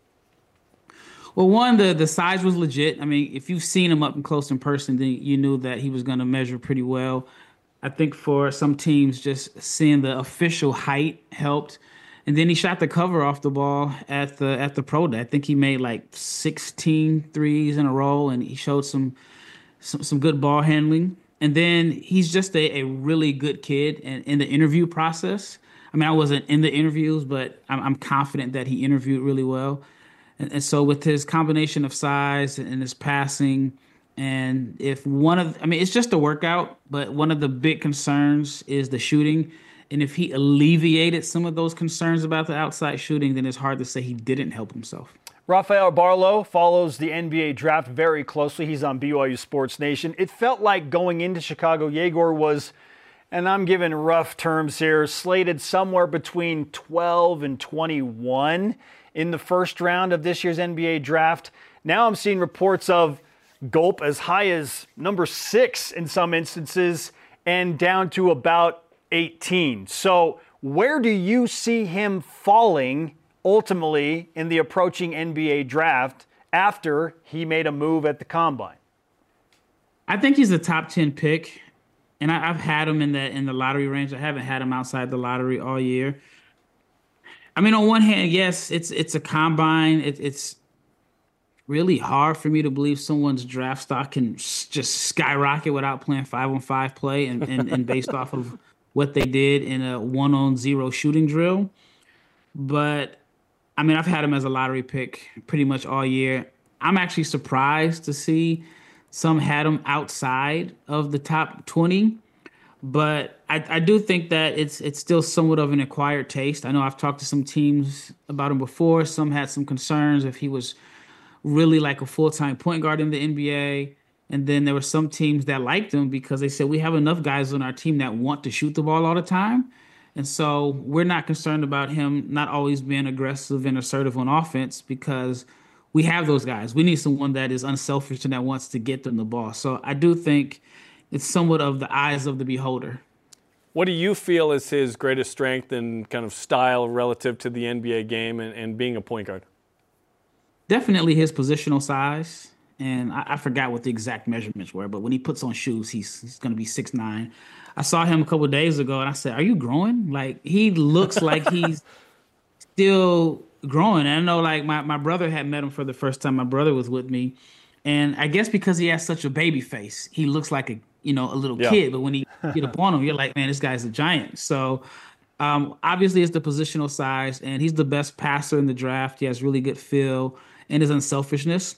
Well, one, the, the size was legit. I mean, if you've seen him up and close in person, then you knew that he was going to measure pretty well. I think for some teams, just seeing the official height helped. And then he shot the cover off the ball at the at the pro day. I think he made like sixteen threes in a row, and he showed some some, some good ball handling. And then he's just a, a really good kid. And in the interview process, I mean, I wasn't in the interviews, but I'm, I'm confident that he interviewed really well. And, and so with his combination of size and his passing, and if one of, I mean, it's just a workout, but one of the big concerns is the shooting. And if he alleviated some of those concerns about the outside shooting, then it's hard to say he didn't help himself. Rafael Barlow follows the N B A draft very closely. He's on B Y U Sports Nation. It felt like going into Chicago, Yegor was, and I'm giving rough terms here, slated somewhere between twelve and twenty-one in the first round of this year's N B A draft. Now I'm seeing reports of Gulp as high as number six in some instances and down to about eighteen. So where do you see him falling ultimately in the approaching N B A draft after he made a move at the Combine? I think he's a top ten pick, and I, I've had him in the in the lottery range. I haven't had him outside the lottery all year. I mean, on one hand, yes, it's it's a Combine. It, it's really hard for me to believe someone's draft stock can just skyrocket without playing five on five play and, and, and based off of what they did in a one on zero shooting drill. But I mean, I've had him as a lottery pick pretty much all year. I'm actually surprised to see some had him outside of the top twenty. But I, I do think that it's it's still somewhat of an acquired taste. I know I've talked to some teams about him before. Some had some concerns if he was really like a full-time point guard in the N B A. And then there were some teams that liked him because they said, we have enough guys on our team that want to shoot the ball all the time. And so we're not concerned about him not always being aggressive and assertive on offense because we have those guys. We need someone that is unselfish and that wants to get them the ball. So I do think it's somewhat of the eyes of the beholder. What do you feel is his greatest strength and kind of style relative to the N B A game and, and being a point guard? Definitely his positional size. And I, I forgot what the exact measurements were, but when he puts on shoes, he's, he's going to be six nine. I saw him a couple of days ago, and I said, are you growing? Like, he looks like he's still growing. And I know, like, my, my brother had met him for the first time. My brother was with me. And I guess because he has such a baby face, he looks like a, you know, a little yeah. kid. But when he get up on him, you're like, man, this guy's a giant. So um, obviously it's the positional size, and he's the best passer in the draft. He has really good feel and his unselfishness.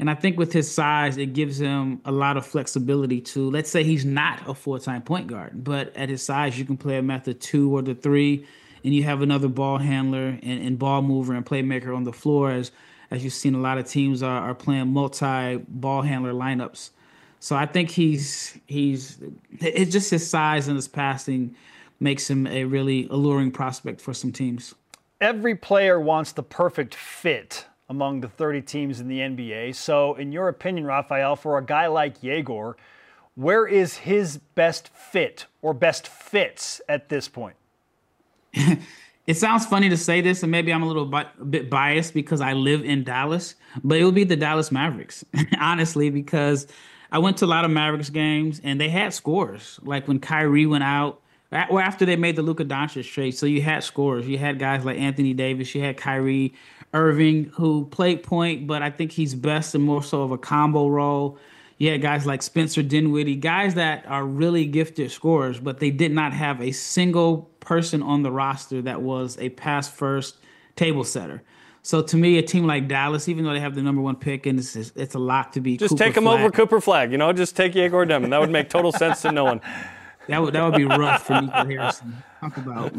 And I think with his size, it gives him a lot of flexibility to, let's say he's not a full-time point guard, but at his size, you can play him at the two or the three, and you have another ball handler and, and ball mover and playmaker on the floor, as as you've seen a lot of teams are, are playing multi-ball handler lineups. So I think he's he's it's just his size and his passing makes him a really alluring prospect for some teams. Every player wants the perfect fit among the thirty teams in the N B A. So in your opinion, Raphael, for a guy like Yegor, where is his best fit or best fits at this point? It sounds funny to say this, and maybe I'm a little bi- a bit biased because I live in Dallas, but it would be the Dallas Mavericks, honestly, because I went to a lot of Mavericks games, and they had scores. Like when Kyrie went out, or after they made the Luka Doncic trade, so you had scores. You had guys like Anthony Davis, you had Kyrie Irving, who played point, but I think he's best in more so of a combo role. You had guys like Spencer Dinwiddie, guys that are really gifted scorers, but they did not have a single person on the roster that was a pass-first table setter. So to me, a team like Dallas, even though they have the number one pick, and it's, it's a lot to be Just Cooper take him Flag. over Cooper Flag. You know, just take Yegor Demon. That would make total sense to no one. That would that would be rough for Nico Harrison. Talk about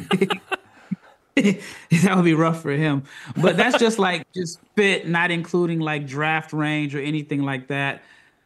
that would be rough for him. But that's just like just fit, not including like draft range or anything like that.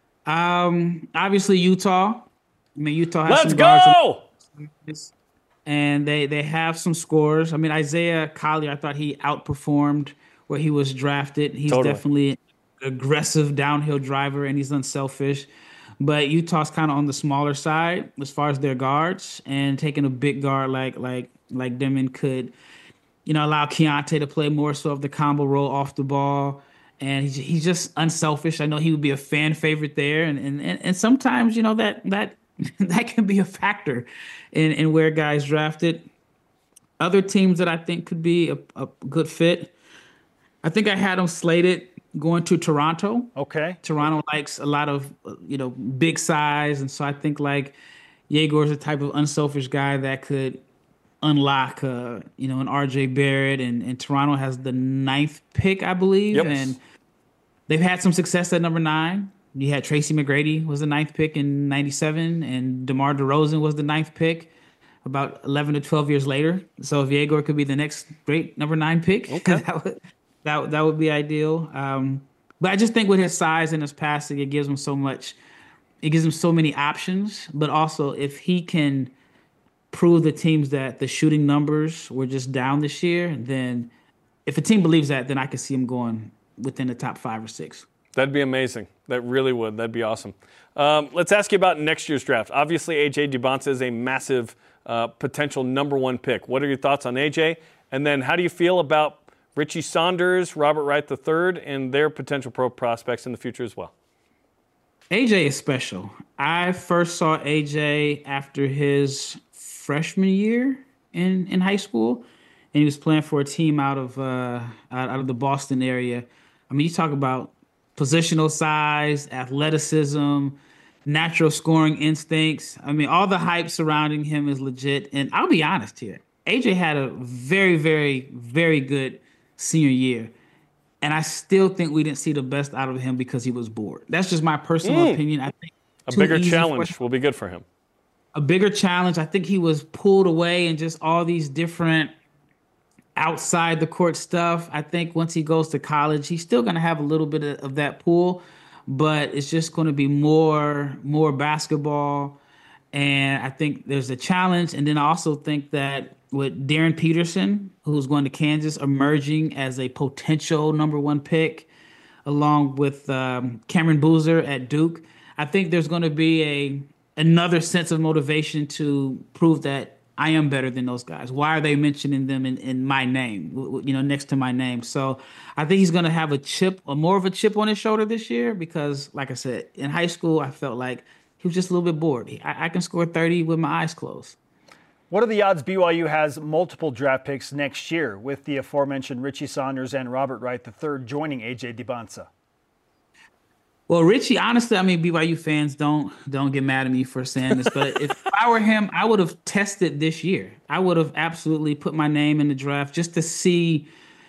Um, obviously Utah. I mean, Utah has Let's some go. guards, and they they have some scores. I mean, Isaiah Collier, I thought he outperformed where he was drafted. He's Totally. definitely an aggressive downhill driver, and he's unselfish. But Utah's kind of on the smaller side as far as their guards, and taking a big guard like like like Demon could, you know, allow Keontae to play more so of the combo role off the ball. And he's, he's just unselfish. I know he would be a fan favorite there. And and, and sometimes, you know, that that that can be a factor in, in where guys drafted. Other teams that I think could be a, a good fit, I think I had them slated going to Toronto. Okay. Toronto likes a lot of, you know, big size. And so I think like Yegor's the type of unselfish guy that could unlock, uh, you know, an R J Barrett. And, and Toronto has the ninth pick, I believe. Yep. And they've had some success at number nine. You had Tracy McGrady was the ninth pick in ninety-seven, and DeMar DeRozan was the ninth pick about eleven to twelve years later. So if Yegor could be the next great number nine pick, Okay. that would that, that would be ideal. Um, but I just think with his size and his passing, it gives him so much. It gives him so many options. But also, if he can prove the teams that the shooting numbers were just down this year, then if a team believes that, then I could see him going within the top five or six. That'd be amazing. That really would. That'd be awesome. Um, let's ask you about next year's draft. Obviously, A J Dybantsa is a massive uh, potential number one pick. What are your thoughts on A J? And then how do you feel about Richie Saunders, Robert Wright the third, and their potential pro prospects in the future as well? A J is special. I first saw A J after his freshman year in, in high school, and he was playing for a team out of uh, out, out of the Boston area. I mean, you talk about positional size, athleticism, natural scoring instincts. I mean, all the hype surrounding him is legit. And I'll be honest here, A J had a very, very, very good senior year. And I still think we didn't see the best out of him because he was bored. That's just my personal Mm. opinion. I think A too bigger easy challenge for- will be good for him. a bigger challenge. I think he was pulled away in just all these different outside the court stuff. I think once he goes to college, he's still going to have a little bit of, of that pull, but it's just going to be more more basketball. And I think there's a challenge. And then I also think that with Darren Peterson, who's going to Kansas, emerging as a potential number one pick, along with um, Cameron Boozer at Duke, I think there's going to be a another sense of motivation to prove that I am better than those guys. Why are they mentioning them in, in my name, you know, next to my name? So I think he's going to have a chip, or more of a chip on his shoulder this year because, like I said, in high school, I felt like he was just a little bit bored. I, I can score thirty with my eyes closed. What are the odds B Y U has multiple draft picks next year with the aforementioned Richie Saunders and Robert Wright the third joining A J Dybantsa? Well, Richie, honestly, I mean, B Y U fans don't don't get mad at me for saying this, but if I were him, I would have tested this year. I would have absolutely put my name in the draft just to see,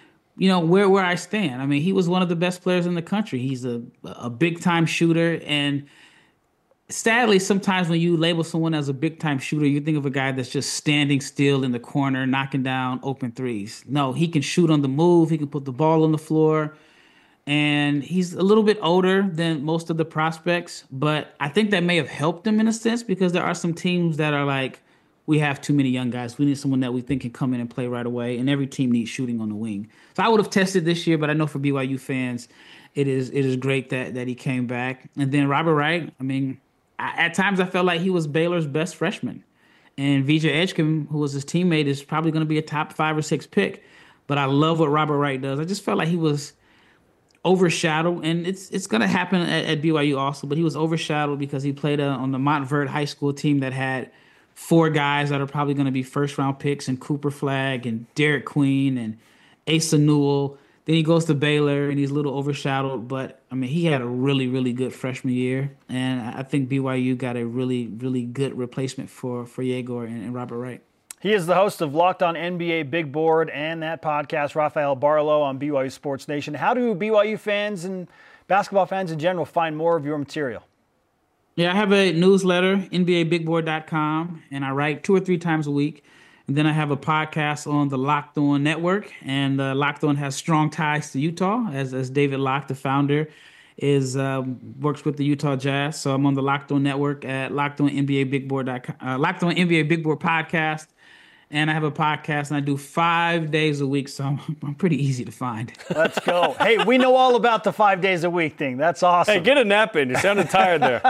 you know, where where I stand. I mean, he was one of the best players in the country. He's a a big time shooter, and sadly, sometimes when you label someone as a big time shooter, you think of a guy that's just standing still in the corner, knocking down open threes. No, he can shoot on the move. He can put the ball on the floor. And he's a little bit older than most of the prospects, but I think that may have helped him in a sense, because there are some teams that are like, we have too many young guys. We need someone that we think can come in and play right away, and every team needs shooting on the wing. So I would have tested this year, but I know for B Y U fans, it is it is great that that he came back. And then Robert Wright, I mean, I, at times I felt like he was Baylor's best freshman. And V J Edgecombe, who was his teammate, is probably going to be a top five or six pick. But I love what Robert Wright does. I just felt like he was overshadowed, and it's it's going to happen at, at B Y U also, but he was overshadowed because he played uh, on the Montverde High School team that had four guys that are probably going to be first-round picks, and Cooper Flagg and Derek Queen and Asa Newell. Then he goes to Baylor, and he's a little overshadowed, but, I mean, he had a really, really good freshman year, and I think B Y U got a really, really good replacement for, for Yegor and, and Robert Wright. He is the host of Locked On N B A Big Board and that podcast, Rafael Barlow on B Y U Sports Nation. How do B Y U fans and basketball fans in general find more of your material? Yeah, I have a newsletter, N B A big board dot com, and I write two or three times a week. And then I have a podcast on the Locked On Network, and uh, Locked On has strong ties to Utah, as as David Locke, the founder, is uh, works with the Utah Jazz. So I'm on the Locked On Network at Locked On N B A Big Board dot com, uh, Locked On N B A Big Board podcast. And I have a podcast, and I do five days a week, so I'm, I'm pretty easy to find. Let's go. Hey, we know all about the five days a week thing. That's awesome. Hey, get a nap in. You sounded tired there.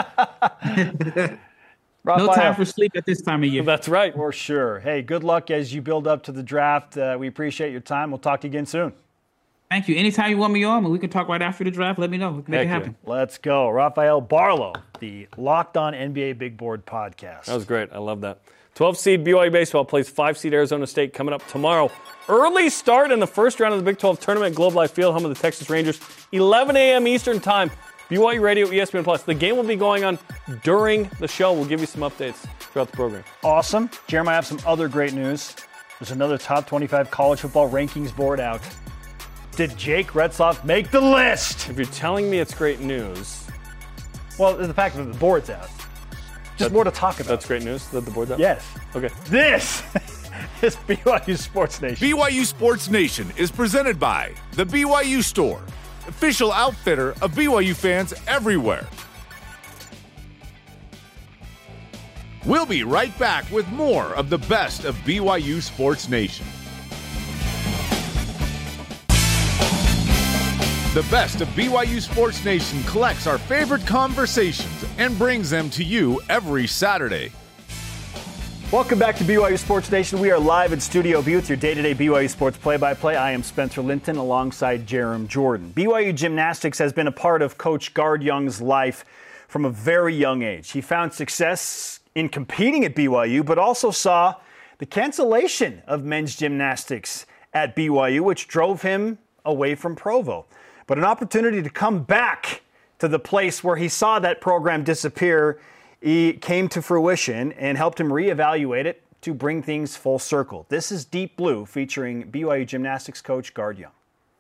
No time for sleep at this time of year. That's right. For sure. Hey, good luck as you build up to the draft. Uh, we appreciate your time. We'll talk to you again soon. Thank you. Anytime you want me on, we can talk right after the draft. Let me know. We can make Heck it happen. Yeah. Let's go. Rafael Barlow, the Locked On N B A Big Board podcast. That was great. I love that. twelve seed B Y U baseball plays five seed Arizona State coming up tomorrow. Early start in the first round of the Big twelve tournament, Globe Life Field, home of the Texas Rangers, eleven a.m. Eastern Time. B Y U Radio, E S P N Plus. The game will be going on during the show. We'll give you some updates throughout the program. Awesome. Jeremiah, I have some other great news. There's another top twenty-five college football rankings board out. Did Jake Retzloff make the list? If you're telling me it's great news. Well, the fact that the board's out. Just that, more to talk about. That's great news that the board's out? Yes. Okay. This is B Y U Sports Nation. B Y U Sports Nation is presented by the B Y U Store, official outfitter of B Y U fans everywhere. We'll be right back with more of the best of B Y U Sports Nation. The best of B Y U Sports Nation collects our favorite conversations and brings them to you every Saturday. Welcome back to B Y U Sports Nation. We are live in Studio B with your day-to-day B Y U Sports play-by-play. I am Spencer Linton alongside Jerem Jordan. B Y U Gymnastics has been a part of Coach Guard Young's life from a very young age. He found success in competing at B Y U, but also saw the cancellation of men's gymnastics at B Y U, which drove him away from Provo. But an opportunity to come back to the place where he saw that program disappear, he came to fruition and helped him reevaluate it to bring things full circle. This is Deep Blue featuring B Y U Gymnastics coach Guard Young.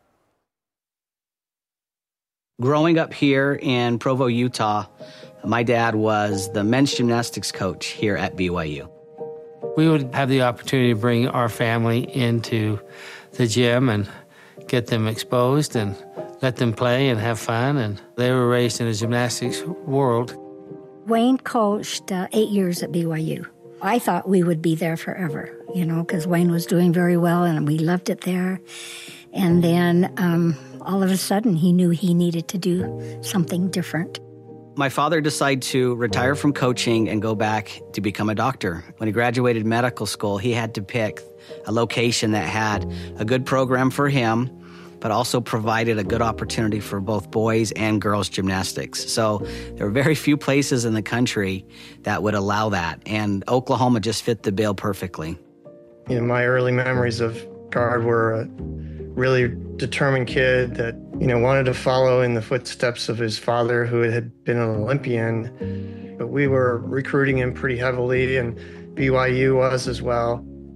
Growing up here in Provo, Utah, my dad was the men's gymnastics coach here at B Y U. We would have the opportunity to bring our family into the gym and get them exposed and let them play and have fun. And they were raised in the gymnastics world. Wayne coached uh, eight years at B Y U. I thought we would be there forever, you know, because Wayne was doing very well and we loved it there. And then um, all of a sudden he knew he needed to do something different. My father decided to retire from coaching and go back to become a doctor. When he graduated medical school, he had to pick a location that had a good program for him, but also provided a good opportunity for both boys and girls gymnastics. So there were very few places in the country that would allow that, and Oklahoma just fit the bill perfectly. You know, my early memories of Guard were a really determined kid that, you know, wanted to follow in the footsteps of his father, who had been an Olympian. But we were recruiting him pretty heavily, and B Y U was as well.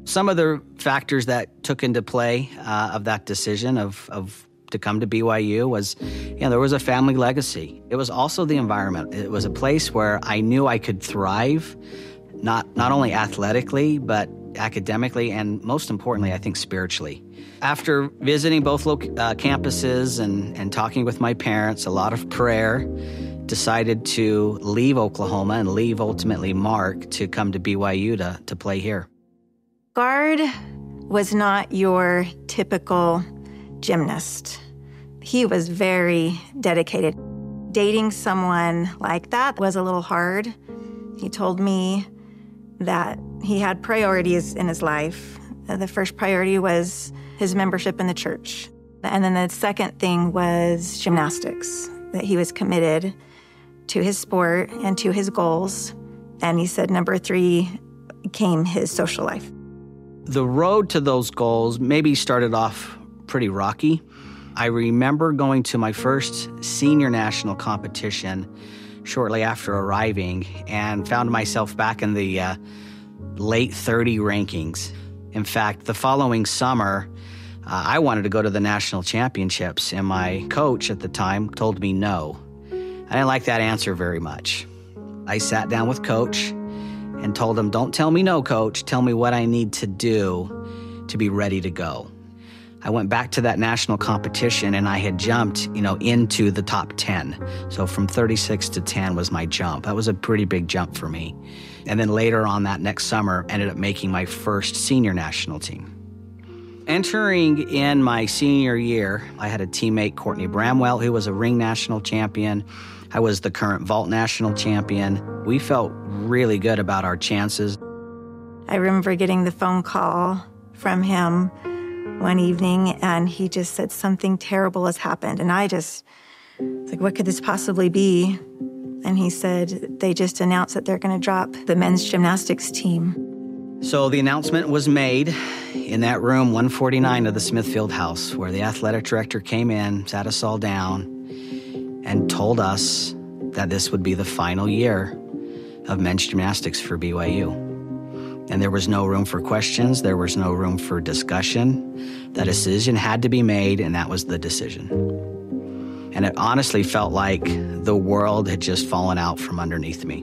Some of the factors that took into play uh, of that decision of, of to come to B Y U was, you know, there was a family legacy. It was also the environment. It was a place where I knew I could thrive, not not only athletically, but academically, and most importantly, I think spiritually. After visiting both lo- uh, campuses and, and talking with my parents, a lot of prayer, decided to leave Oklahoma and leave ultimately Mark to come to B Y U to, to play here. Gard was not your typical gymnast. He was very dedicated. Dating someone like that was a little hard. He told me that he had priorities in his life. The first priority was his membership in the church. And then the second thing was gymnastics, that he was committed to his sport and to his goals. And he said number three came his social life. The road to those goals maybe started off pretty rocky. I remember going to my first senior national competition shortly after arriving and found myself back in the uh, late thirty rankings. In fact, the following summer, uh, I wanted to go to the national championships, and my coach at the time told me no. I didn't like that answer very much. I sat down with Coach and told him, "Don't tell me no, Coach. Tell me what I need to do to be ready to go." I went back to that national competition, and I had jumped, you know, into the top ten. So from thirty-six to ten was my jump. That was a pretty big jump for me. And then later on that next summer, ended up making my first senior national team. Entering in my senior year, I had a teammate, Courtney Bramwell, who was a ring national champion. I was the current vault national champion. We felt really good about our chances. I remember getting the phone call from him one evening, and he just said something terrible has happened. And I just, was like, what could this possibly be? And he said, they just announced that they're going to drop the men's gymnastics team. So the announcement was made in that room one forty-nine of the Smithfield House, where the athletic director came in, sat us all down, and told us that this would be the final year of men's gymnastics for B Y U. And there was no room for questions. There was no room for discussion. The decision had to be made, and that was the decision. And it honestly felt like the world had just fallen out from underneath me.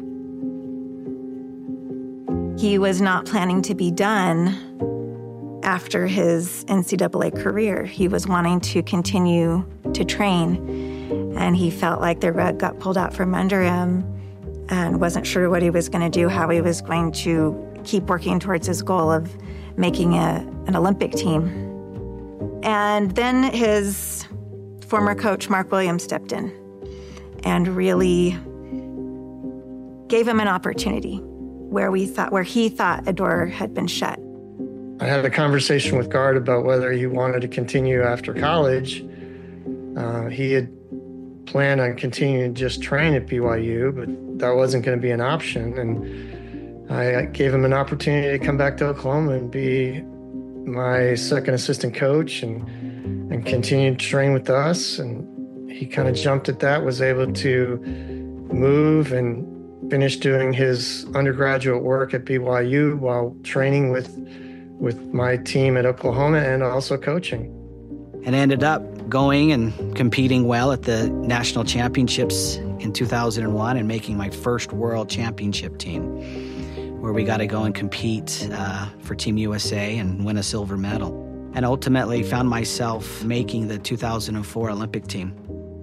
He was not planning to be done after his N C double A career. He was wanting to continue to train, and he felt like the rug got pulled out from under him and wasn't sure what he was going to do, how he was going to keep working towards his goal of making a, an Olympic team. And then his former coach, Mark Williams, stepped in and really gave him an opportunity where we thought, where he thought a door had been shut. I had a conversation with Gard about whether he wanted to continue after college. Uh, he had planned on continuing to just train at B Y U, but that wasn't going to be an option. And I gave him an opportunity to come back to Oklahoma and be my second assistant coach and and continue to train with us. And he kind of jumped at that, was able to move and finish doing his undergraduate work at B Y U while training with with my team at Oklahoma and also coaching. And ended up going and competing well at the national championships in two thousand one and making my first world championship team, where we got to go and compete uh, for Team U S A and win a silver medal. And ultimately found myself making the two thousand four Olympic team.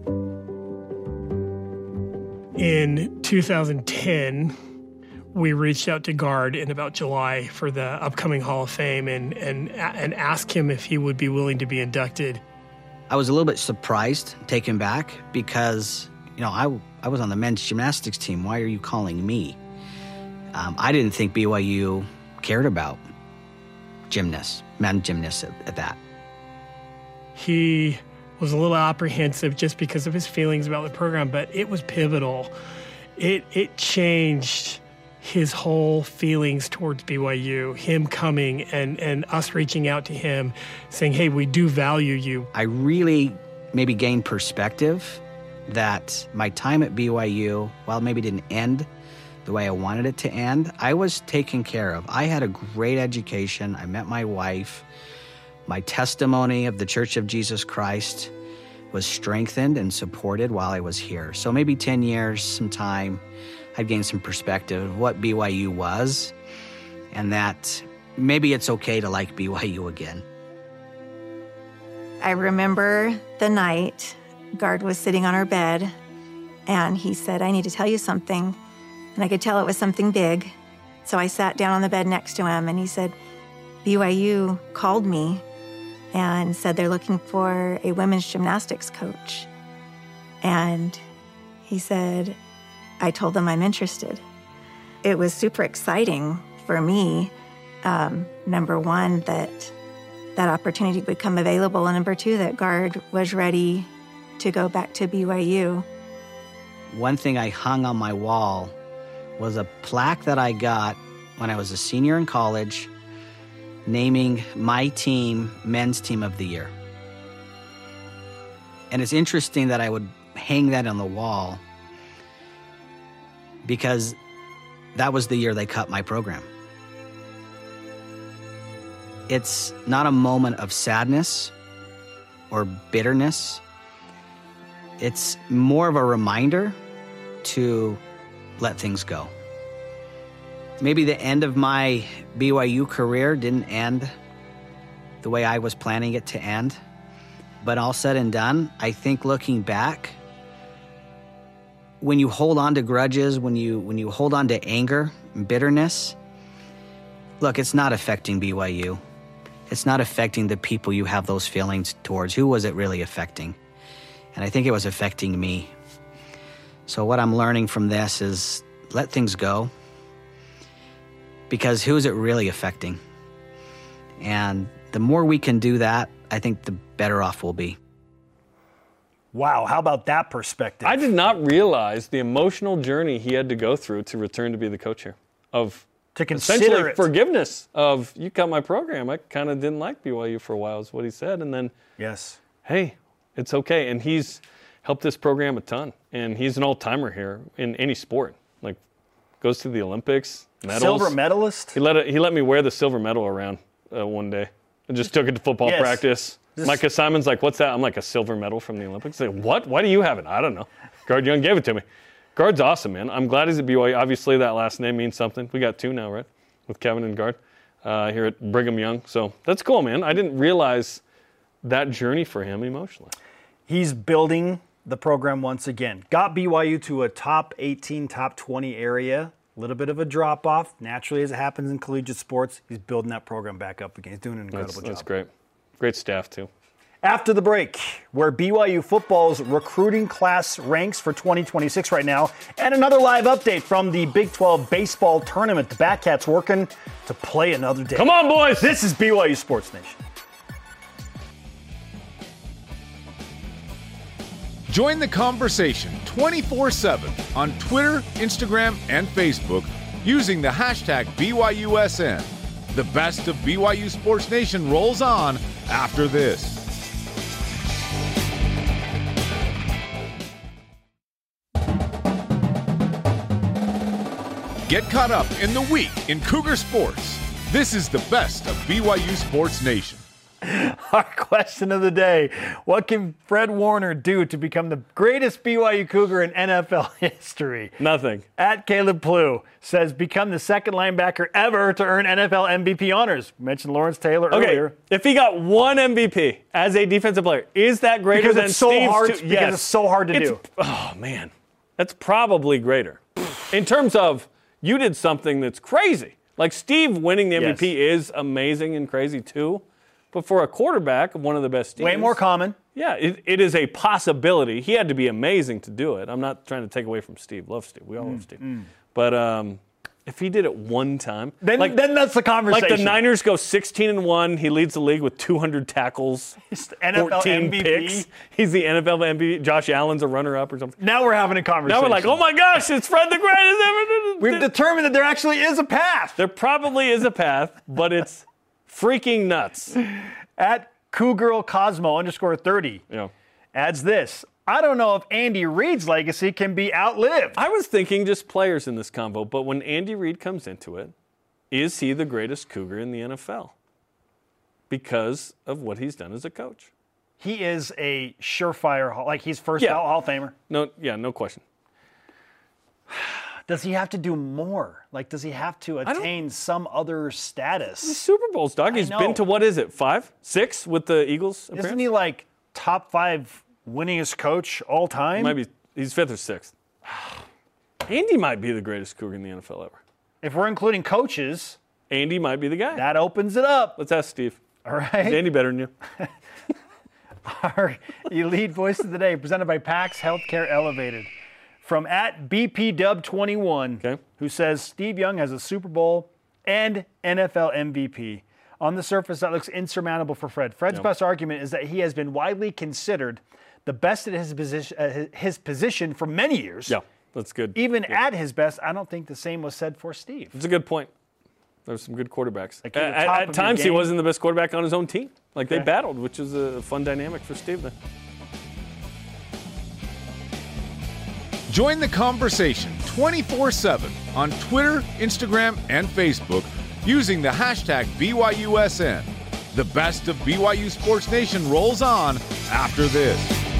In two thousand ten, we reached out to Gard in about July for the upcoming Hall of Fame and, and, and asked him if he would be willing to be inducted. I was a little bit surprised, taken back, because, you know, I, I was on the men's gymnastics team. Why are you calling me? Um, I didn't think B Y U cared about gymnasts, men gymnasts at, at that. He was a little apprehensive just because of his feelings about the program, but it was pivotal. It it changed his whole feelings towards B Y U, him coming and, and us reaching out to him saying, hey, we do value you. I really maybe gained perspective that my time at B Y U, while maybe didn't end the way I wanted it to end, I was taken care of. I had a great education. I met my wife. My testimony of the Church of Jesus Christ was strengthened and supported while I was here. So maybe ten years, some time, I'd gained some perspective of what B Y U was, and that maybe it's okay to like B Y U again. I remember the night Gard was sitting on our bed, and he said, I need to tell you something. And I could tell it was something big. So I sat down on the bed next to him, and he said, B Y U called me and said they're looking for a women's gymnastics coach. And he said, I told them I'm interested. It was super exciting for me, um, number one, that that opportunity would come available, and number two, that Gard was ready to go back to B Y U. One thing I hung on my wall was a plaque that I got when I was a senior in college, naming my team Men's Team of the Year. And it's interesting that I would hang that on the wall because that was the year they cut my program. It's not a moment of sadness or bitterness. It's more of a reminder to let things go. Maybe the end of my B Y U career didn't end the way I was planning it to end. But all said and done, I think looking back, when you hold on to grudges, when you when you hold on to anger and bitterness, look, it's not affecting B Y U. It's not affecting the people you have those feelings towards. Who was it really affecting? And I think it was affecting me. So what I'm learning from this is let things go. Because who is it really affecting? And the more we can do that, I think the better off we'll be. Wow, how about that perspective? I did not realize the emotional journey he had to go through to return to be the coach here. Of to consider essentially it. Forgiveness of, you cut my program. I kind of didn't like B Y U for a while is what he said. And then, yes, hey, it's okay. And he's helped this program a ton. And he's an all-timer here in any sport. Like, goes to the Olympics, medals. Silver medalist? He let it, he let me wear the silver medal around uh, one day. I just took it to football yes. practice. This... Micah Simon's like, what's that? I'm like, a silver medal from the Olympics. He's like, what? Why do you have it? I don't know. Gard Young gave it to me. Gard's awesome, man. I'm glad he's at B Y U. Obviously, that last name means something. We got two now, right? With Kevin and Gard uh, here at Brigham Young. So that's cool, man. I didn't realize that journey for him emotionally. He's building the program once again. Got B Y U to a top eighteen, top twenty area. A little bit of a drop-off, naturally, as it happens in collegiate sports. He's building that program back up again. He's doing an incredible that's, job. That's great. Great staff, too. After the break, where B Y U football's recruiting class ranks for twenty twenty-six right now, and another live update from the Big twelve baseball tournament. The Batcats working to play another day. Come on, boys! This is B Y U Sports Nation. Join the conversation twenty-four seven on Twitter, Instagram, and Facebook using the hashtag B Y U S N. The best of B Y U Sports Nation rolls on after this. Get caught up in the week in Cougar sports. This is the best of B Y U Sports Nation. Our question of the day, what can Fred Warner do to become the greatest B Y U Cougar in N F L history? Nothing. At Caleb Plew says, become the second linebacker ever to earn N F L M V P honors. We mentioned Lawrence Taylor okay. earlier. If he got one M V P as a defensive player, is that greater because than it's so Steve's hard, two? Because yes. it's so hard to it's, do. Oh, man. That's probably greater. In terms of, you did something that's crazy. Like, Steve winning the M V P yes. is amazing and crazy, too. But for a quarterback of one of the best teams. Way more common. Yeah, it, it is a possibility. He had to be amazing to do it. I'm not trying to take away from Steve. Love Steve. We all mm, love Steve. Mm. But um, if he did it one time. Then, like, then that's the conversation. Like the Niners go sixteen and one. He leads the league with two hundred tackles. He's the N F L fourteen M V P. Picks. He's the N F L M V P. Josh Allen's a runner-up or something. Now we're having a conversation. Now we're like, oh my gosh, it's Fred the greatest ever. We've determined that there actually is a path. There probably is a path, but it's freaking nuts. At Cougirl Cosmo underscore thirty yeah. adds this. I don't know if Andy Reid's legacy can be outlived. I was thinking just players in this convo, but when Andy Reid comes into it, is he the greatest Cougar in the N F L? Because of what he's done as a coach. He is a surefire, like he's first Yeah. Hall of Famer. No, yeah, no question. Does he have to do more? Like, does he have to attain some other status? He's Super Bowls, dog. I He's know. been to, what is it, five? Six with the Eagles? Isn't appearance? he like top five winningest coach all time? He might be. He's fifth or sixth. Andy might be the greatest Cougar in the N F L ever. If we're including coaches, Andy might be the guy. that opens it up. Let's ask Steve. All right. Is Andy better than you? Our elite voice of the day, presented by PAX Healthcare Elevated. From at B P Dub twenty-one, okay. who says Steve Young has a Super Bowl and N F L M V P. On the surface, that looks insurmountable for Fred. Fred's Yeah. best argument is that he has been widely considered the best at his position, uh, his position for many years. Yeah, that's good. Even Yeah. at his best, I don't think the same was said for Steve. That's a good point. There's some good quarterbacks. Like, at the at top at of your times, he game. wasn't the best quarterback on his own team. Like, they Okay. battled, which is a fun dynamic for Steve then. Join the conversation twenty-four seven on Twitter, Instagram, and Facebook using the hashtag B Y U S N. The best of B Y U Sports Nation rolls on after this.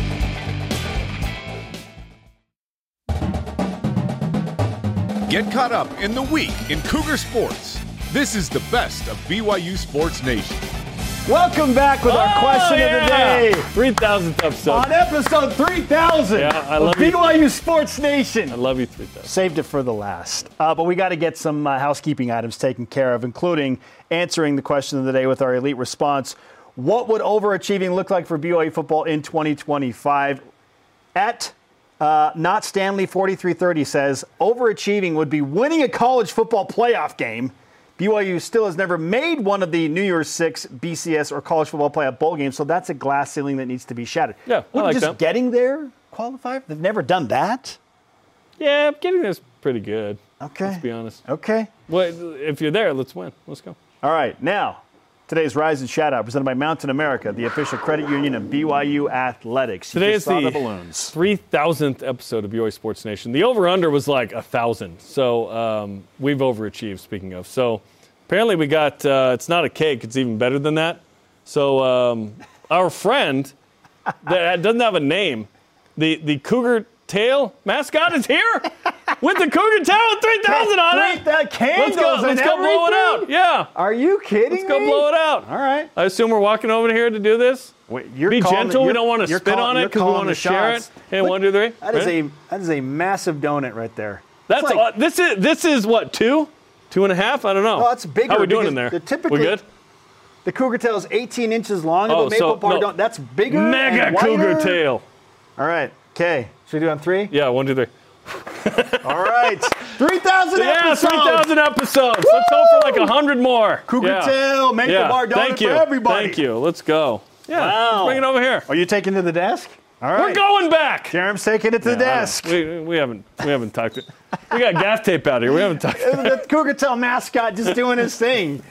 Get caught up in the week in Cougar sports. This is the best of B Y U Sports Nation. Welcome back with our Oh, question yeah. of the day. three thousandth episode. On episode three thousand Yeah, I of love you. B Y U Sports Nation. I love you, three thousand. Saved it for the last. Uh, but we got to get some uh, housekeeping items taken care of, including answering the question of the day with our elite response. What would overachieving look like for B Y U football in twenty twenty-five? At uh, Not Stanley forty-three thirty says, overachieving would be winning a college football playoff game. B Y U still has never made one of the New Year's Six B C S or college football playoff bowl games, so that's a glass ceiling that needs to be shattered. Yeah, I Would like just that. getting there qualify? They've never done that. Yeah, getting this pretty good. Okay. Let's be honest. Okay. Well, if you're there, let's win. Let's go. All right, now, today's Rise and Shout Out, presented by Mountain America, the official credit union of B Y U Athletics. You Today just is saw the, the balloons. three thousandth episode of B Y U Sports Nation. The over-under was like one thousand, so um, we've overachieved, speaking of. So apparently we got, uh, it's not a cake, it's even better than that. So um, our friend that doesn't have a name, the, the Cougar Tail mascot is here with the Cougar Tail with three thousand on it. That candles Let's go, let's and go blow it out. everything? Yeah. Are you kidding Let's go me? blow it out. All right. I assume we're walking over here to do this. Wait, you're Be calling gentle. it- We you're- don't want to you're spit call- on it you're because we calling want to the share shots. it. Hey, Look, one, two, three. That is Ready? a that is a massive donut right there. That's It's a- like- this is this is what two, two and a half. I don't know. No, that's bigger. How are we doing because in there? the typically- we good? The Cougar Tail is eighteen inches long. Oh, but Maple so- Park no. don't. That's bigger. Mega and Cougar wider. Tail. All right. Okay. Should we do on three? Yeah, one, two, three. All right. three thousand Yeah, episodes. three thousand episodes. Let's hope for like a hundred more. Cougar yeah. Tail, Maple yeah. Bar donut Thank you. for everybody. Thank you. Let's go. Yeah. Wow. Bring it over here. Are you taking it to the desk? All right. We're going back. Jerem's taking it to the Yeah, I don't- desk. We, we haven't we haven't talked it. We got gaff tape out here. We haven't talked. The Cougar Tail mascot just doing his thing.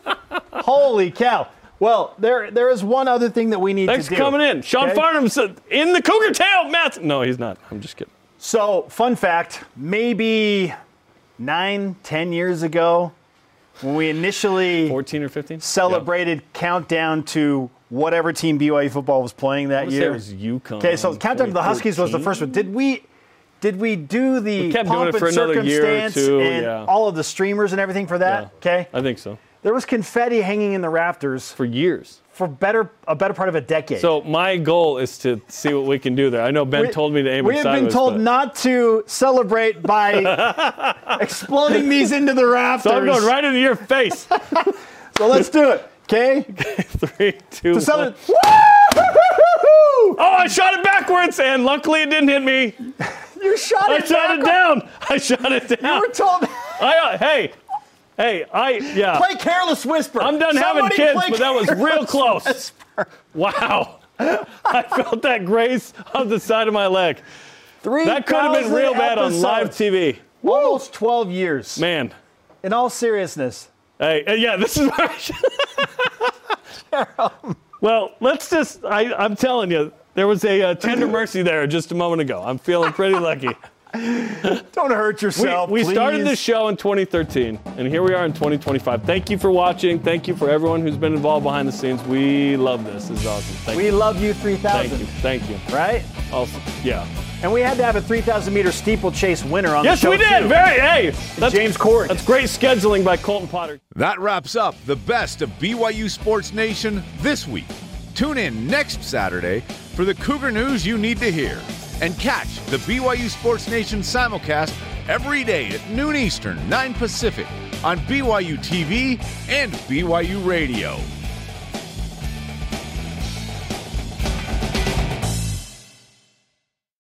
Holy cow. Well, there there is one other thing that we need Thanks to do. for coming in. Sean okay? Farnham said in the Cougar Tail mask. No, he's not. I'm just kidding. So, fun fact, maybe nine, ten years ago, when we initially fourteen or fifteen celebrated countdown to whatever team B Y U football was playing that I wanna say year. it was UConn. Okay, so countdown to the Huskies was the first one. Did we did we do the We kept pomp doing it for and another year or circumstance two, and yeah. all of the streamers and everything for that? Yeah. Okay. I think so. There was confetti hanging in the rafters for years. For better a better part of a decade. So my goal is to see what we can do there. I know Ben We- told me to aim we it have sideways. been told but- not to celebrate by exploding these into the rafters. So I'm going right into your face. So let's do it, okay? Three, two, To one. celebrate. Oh, I shot it backwards, and luckily it didn't hit me. You shot I it shot it backwards. down. I shot it down. You were told. I, uh, hey, hey, I, yeah. Play Careless Whisper. I'm done having Somebody kids, play but that was real Careless close. Whisper. Wow. I felt that graze on the side of my leg. Three That could have been real bad on live episodes. T V. Almost twelve years. Man. In all seriousness. Hey, uh, yeah, this is where I should. Well, let's just, I, I'm telling you, There was a uh, tender mercy there just a moment ago. I'm feeling pretty lucky. Don't hurt yourself, We, we please. started this show in twenty thirteen, and here we are in twenty twenty-five. Thank you for watching. Thank you for everyone who's been involved behind the scenes. We love this. This is awesome. Thank we you. love you three thousand. Thank you. Thank you. Right? Also, yeah. And we had to have a three thousand meter steeplechase winner on yes, the show, we did. too. Very, hey. That's, James Corey. That's great scheduling by Colton Potter. That wraps up the best of B Y U Sports Nation this week. Tune in next Saturday for the Cougar news you need to hear. And catch the B Y U Sports Nation simulcast every day at noon Eastern, nine Pacific on B Y U T V and B Y U Radio.